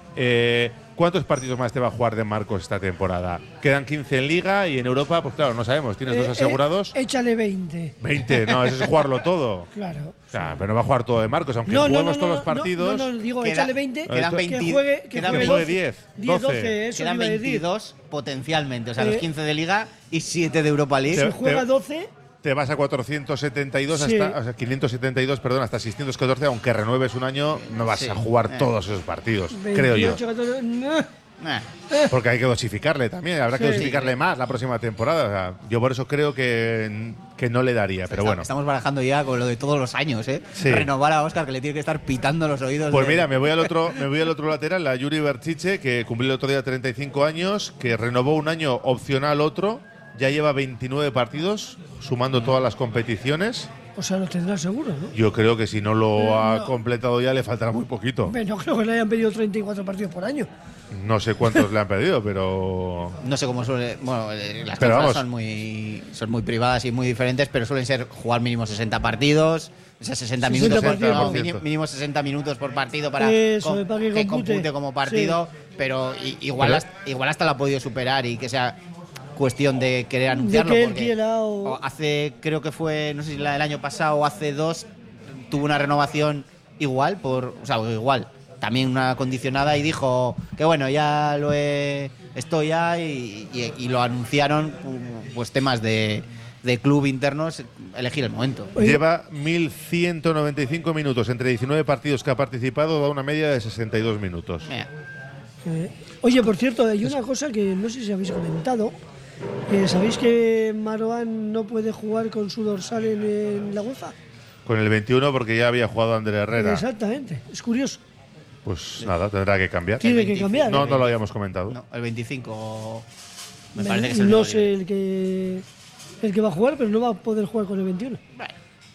Eh, ¿Cuántos partidos más te va a jugar de Marcos esta temporada? Quedan quince en Liga y en Europa, pues claro, no sabemos, tienes Eh, dos asegurados. eh, échale veinte. veinte, no, eso es jugarlo todo. Claro. O sea, pero no va a jugar todo de Marcos, aunque No, no, no, juguemos no, todos no, los partidos. No, no, digo, Queda- échale veinte. quedan que veinte, juegue, que quedan juegue juegue doce. diez, diez, doce. doce, eso Quedan iba a decir. veintidós potencialmente, o sea, los Eh, quince de Liga y siete de Europa League. Te- Si juega doce, Te vas a cuatrocientos setenta y dos, Sí. hasta, o sea, quinientos setenta y dos, perdón, hasta seiscientos catorce, aunque renueves un año, no vas Sí. a jugar Eh. todos esos partidos, creo yo. veintiocho, catorce, no. Nah. Porque hay que dosificarle también, habrá que Sí. dosificarle más la próxima temporada. O sea, yo por eso creo que, que no le daría, pero Está- bueno. Estamos barajando ya con lo de todos los años, ¿eh? Sí. Renovar a Óscar, que le tiene que estar pitando los oídos. Pues de- mira, me voy al otro, me voy al otro lateral, a Yuri Berchiche, que cumplió el otro día treinta y cinco años, que renovó un año opcional otro, ya lleva veintinueve partidos, sumando todas las competiciones. O sea, lo tendrá seguro, ¿no? Yo creo que si no lo Eh, ha no. completado ya le faltará muy poquito. Hombre, no creo que le hayan pedido treinta y cuatro partidos por año. No sé cuántos le han pedido, pero No sé cómo suele. Bueno, eh, las Pero cifras vamos. son muy, son muy privadas y muy diferentes, pero suelen ser jugar mínimo sesenta partidos. O sea, sesenta minutos, por- partidos. no, mini- mínimo sesenta minutos por partido para, Eso, com- para que que compute. compute como partido, pero i- igual, Pero- hasta, igual hasta la ha podido superar y que sea cuestión de querer anunciarlo. que él porque quiera o- o hace, creo que fue, no sé si la del año pasado o hace dos, tuvo una renovación igual, por, o sea, igual, también una condicionada y dijo que bueno, ya lo he, estoy ya y, y- y lo anunciaron, pues temas de, de club internos, elegir el momento. Oye. lleva mil ciento noventa y cinco minutos. Entre diecinueve partidos que ha participado, da una media de sesenta y dos minutos. Mira, Eh, oye, por cierto, hay una cosa que no sé si habéis comentado. Eh, ¿Sabéis que Marouane no puede jugar con su dorsal en, en la UEFA? Con el veintiuno, porque ya había jugado Ander Herrera. Exactamente, es curioso. Pues nada, tendrá que cambiar. Tiene que veinticinco. cambiar. No, no lo habíamos comentado. no, el veinticinco me Me- parece que es el no nuevo sé el que el que va a jugar, pero no va a poder jugar con el veintiuno.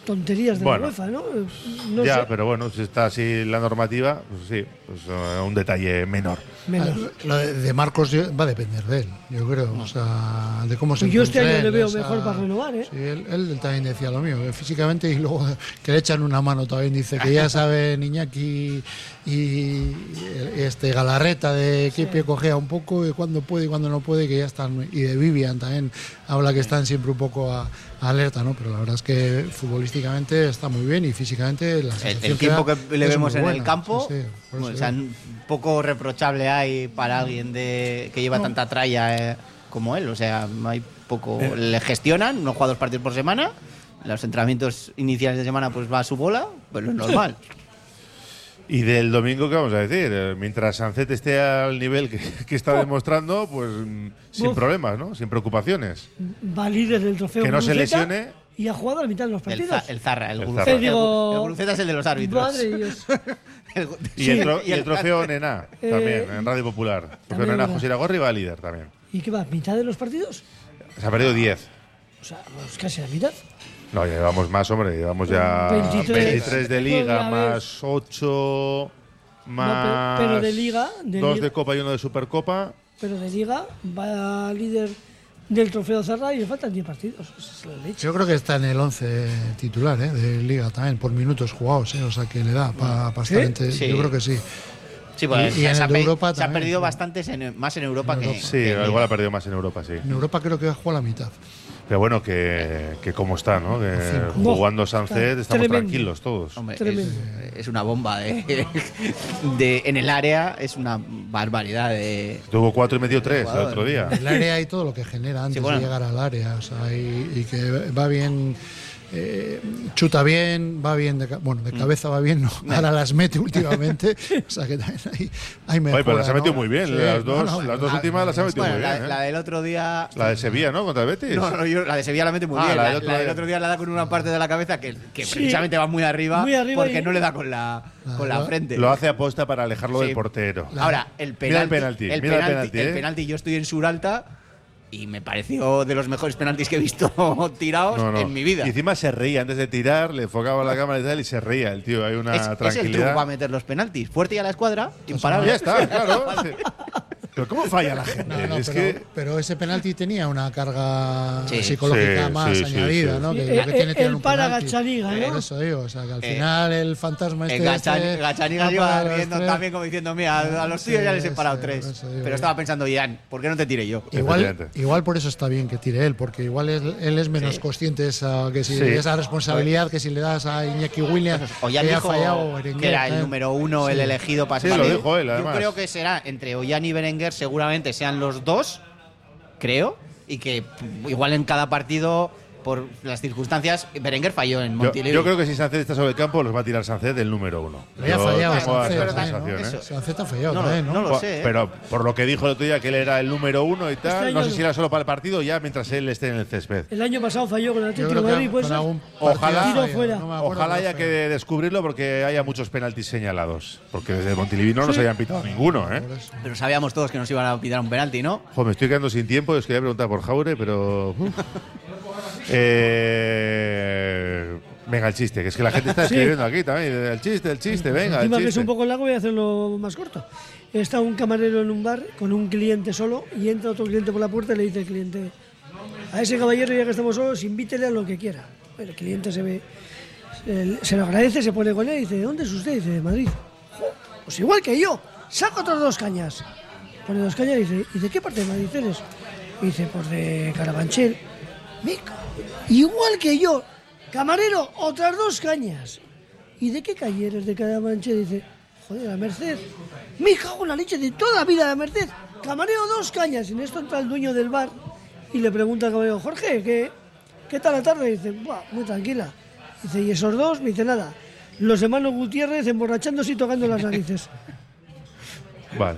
tonterías de Bueno, la UEFA, ¿no? No ya, sé. pero bueno, si está así la normativa, pues sí, pues uh, un detalle menor. Menos. Lo de, de Marcos yo- va a depender de él, yo creo. O sea, de cómo se Yo este encuentre año le él, veo o sea, mejor para renovar, ¿eh? Sí, él, él también decía lo mío, que físicamente, y luego que le echan una mano también. Dice que ya sabe Iñaki y este Galarreta de qué pie cojea un poco, y cuando puede y cuando no puede, que ya están. Y de Vivian también habla que están siempre un poco a, a alerta, ¿no? Pero la verdad es que futbolísticamente está muy bien y físicamente la El, sensación el tiempo da que le es vemos muy en buena. el campo, Sí, sí, por eso bueno, o sea, digo. un poco reprochable hay para alguien de que lleva No. tanta tralla eh, como él. O sea, hay poco. Le gestionan, no juega dos partidos por semana. Los entrenamientos iniciales de semana, pues va a su bola, pues lo es normal. Y del domingo, ¿qué vamos a decir? Eh, Mientras Sancet esté al nivel que, que está demostrando, pues mm, sin Uf. problemas, ¿no? Sin preocupaciones. Va líder del trofeo Que no se Guruceta lesione. Y ha jugado a la mitad de los El, partidos. za- el Zarra, el El Guruceta. Zarra. Eh, digo, El Guruceta es el de los árbitros. Madre de Dios. El- Y, sí, el, tro- y y el el- trofeo Nena, Eh, también, en Radio Popular. Trofeo también Nena, verdad. José Iragorri va líder también. ¿Y qué va? ¿Mitad de los partidos? Se ha perdido diez. O sea, pues casi la mitad. No, ya llevamos más, hombre. Llevamos ya veintitrés. veintitrés de Liga, Otra vez. más ocho, más pero de Liga, de dos Liga. de Copa y uno de Supercopa. Pero de Liga va líder del trofeo Zarra y le faltan diez partidos. Esa es la leche. Yo creo que está en el once titular, ¿eh? De Liga también, por minutos jugados, ¿eh? O sea, que le da para ¿Sí? estar entre. Sí. Yo creo que sí. Sí, pues Y- y en se, el ha de pe- Europa se ha también, perdido sí. bastantes en- más en Europa que. Sí, que en Liga. igual ha perdido más en Europa, sí. En Europa creo que juega la mitad. Pero bueno, que, que como está, ¿no? Que Cinco. jugando Sancet estamos Tremendo. tranquilos todos. Hombre, Tremendo. es, es una bomba de, de- en el área, es una barbaridad de. Tuvo cuatro y metió tres el Jugador. otro día. El área y todo lo que genera antes Sí, bueno. de llegar al área. O sea, y, y que va bien. eh, chuta bien, va bien, de, ca- bueno, de cabeza va bien, no, ahora las mete últimamente, o sea que también hay, hay mejora. Oye, pero las ha metido ¿no? muy bien, Sí, las dos, no, no, las dos la- últimas las ha metido Bueno, muy la, bien. ¿eh? la del otro día. La de Sevilla, ¿no? Contra el Betis. No, no, yo la de Sevilla la mete muy Ah, bien. la La, del otro la del día. otro día la da con una parte de la cabeza que, que Sí. precisamente va muy arriba, Muy arriba porque y- no le da con la, con la lo- frente. Lo hace aposta para alejarlo Sí. del portero. Ahora, el Mira el penalti. penalti, mira el penalti, penalti, el ¿eh? penalti, yo estoy en Suralta y me pareció de los mejores penaltis que he visto tirados No, no. en mi vida. Y encima se reía antes de tirar, le enfocaba la cámara y tal, y se reía el tío. Hay una es, es el tranquilidad. truco para meter los penaltis. Fuerte y a la escuadra, imparable. Ya está, claro. Sí. Pero ¿cómo falla la gente? No, no, es pero, que pero ese penalti tenía una carga Sí. psicológica Sí, más sí, sí, añadida, sí. ¿no? Que Eh, lo que eh, tiene tirar el un para penalti. Gachaniga, ¿no? Por eso digo, o sea, que al Eh, final el fantasma este. El Gachani- este Gachaniga va iba para los riendo tres. también como diciendo, mira, a los tíos ya les he Sí, parado sí, tres. por eso digo, Pero eh. estaba pensando, Ian, ¿por qué no te tire yo? Igual, Efectivamente. igual por eso está bien que tire él, porque igual es- él es menos Sí. consciente de esa, que si Sí. esa responsabilidad que si le das a Iñaki Williams O ya que ha dijo fallado Berenguer, que era el ¿eh? número uno, el Sí. elegido para Sí, ese lo partido. dijo él, Yo además. creo que será entre Ollán y Berenguer, seguramente sean los dos, creo, y que p- igual en cada partido, por las circunstancias, Berenguer falló en yo, Montilivi. yo creo que si Sancet está sobre el campo, los va a tirar Sancet del número uno. Le ha Yo fallado tengo Sancet esa también, ¿no? sensación, ¿eh? Eso. Sancet ha fallado No, también, ¿no? no lo sé, ¿eh? Pero por lo que dijo el otro día que él era el número uno y tal, Este no año sé no. si era solo para el partido o ya mientras él esté en el césped. El año pasado falló con el Yo Atlético creo de que Madrid, con pues algún Ojalá- partido Tiro fallado, fuera. no me acuerdo, Ojalá pero haya que fallado. descubrirlo porque haya muchos penaltis señalados. Porque desde Montilivi no nos hayan pitado ninguno, ¿eh? Por eso. Pero sabíamos todos que nos iban a pitar un penalti, ¿no? Jo, me estoy quedando sin tiempo, os quería preguntar por Jaure, pero. uf. Eh, venga, el chiste, que es que la gente está Sí. escribiendo aquí también. El chiste, el chiste, venga, el encima que es chiste. un poco largo, voy a hacerlo más corto. Está un camarero en un bar con un cliente solo y entra otro cliente por la puerta y le dice al cliente: a ese caballero, ya que estamos solos, invítele a lo que quiera. El cliente se ve, se, se lo agradece, se pone con él y dice: ¿de dónde es usted? Dice: de Madrid. "Jo, pues igual que yo, saco otras dos cañas. Pone dos cañas y dice: ¿y de qué parte de Madrid eres? Y dice: pues de Carabanchel. "Mica, igual que yo, camarero, otras dos cañas. ¿Y de qué calle eres de Carabanchel? Dice: joder, la Merced. Me cago en la leche de toda la vida, la Merced. Camarero, dos cañas. Y en esto entra el dueño del bar y le pregunta al camarero: Jorge, ¿qué, qué tal la tarde? Y dice: buah, muy tranquila. Dice: ¿y esos dos? Me dice: nada. Los hermanos Gutiérrez emborrachándose y tocando las narices. Vale.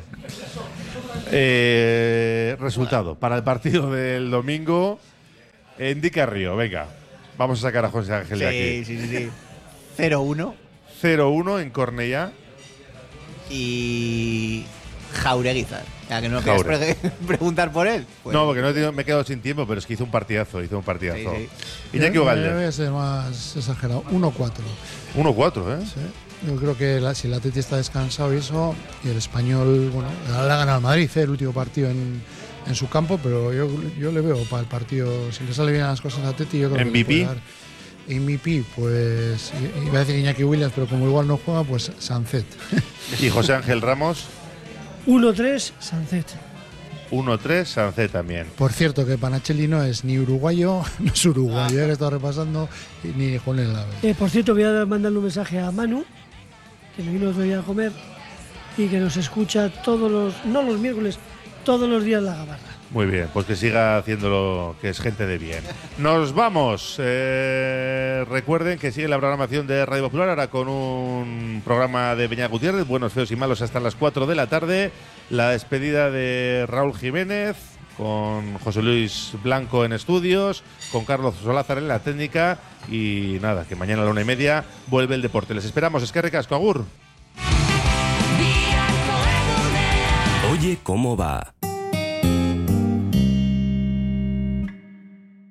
Eh, resultado para el partido del domingo. Indica Río, venga. Vamos a sacar a José Ángel de aquí. Sí, sí, sí, sí. cero uno cero uno en Cornellá. y Jaureguizar. Ya que no quieras pre preguntar por él. Pues. No, porque no he tenido, me he quedado sin tiempo, pero es que hizo un partidazo, hizo un partidazo. Sí, sí. Iñaki Ugalde. Debe ser más exagerado. uno cuatro. uno cuatro, ¿eh? Sí. Yo creo que la, si el Atleti está descansado y eso, y el Español, bueno, le ha ganado al Madrid, ¿eh? El último partido en, en su campo, pero yo, yo le veo para el partido, si le sale bien las cosas al Atleti, yo creo ¿M V P? que le puede dar. M V P, pues iba a decir Iñaki Williams, pero como igual no juega, pues Sancet. ¿Y José Ángel Ramos? uno tres, Sancet. uno tres, Sancet también. Por cierto, que Panachelli no es ni uruguayo, no es uruguayo, ah. que he estado repasando, ni Juan Elave. Eh, por cierto, voy a mandarle un mensaje a Manu, que me vino otro día a comer y que nos escucha todos los, no los miércoles, todos los días la Gabarra. Muy bien, pues que siga haciéndolo, que es gente de bien. Nos vamos. Eh, recuerden que sigue la programación de Radio Popular, ahora con un programa de Beñat Gutiérrez, buenos, feos y malos, hasta las cuatro de la tarde. La despedida de Raúl Jiménez, con José Luis Blanco en estudios, con Carlos Solázar en la técnica. Y nada, que mañana a la una y media vuelve el deporte. Les esperamos. Eskerrik asko, agur. Oye, ¿cómo va?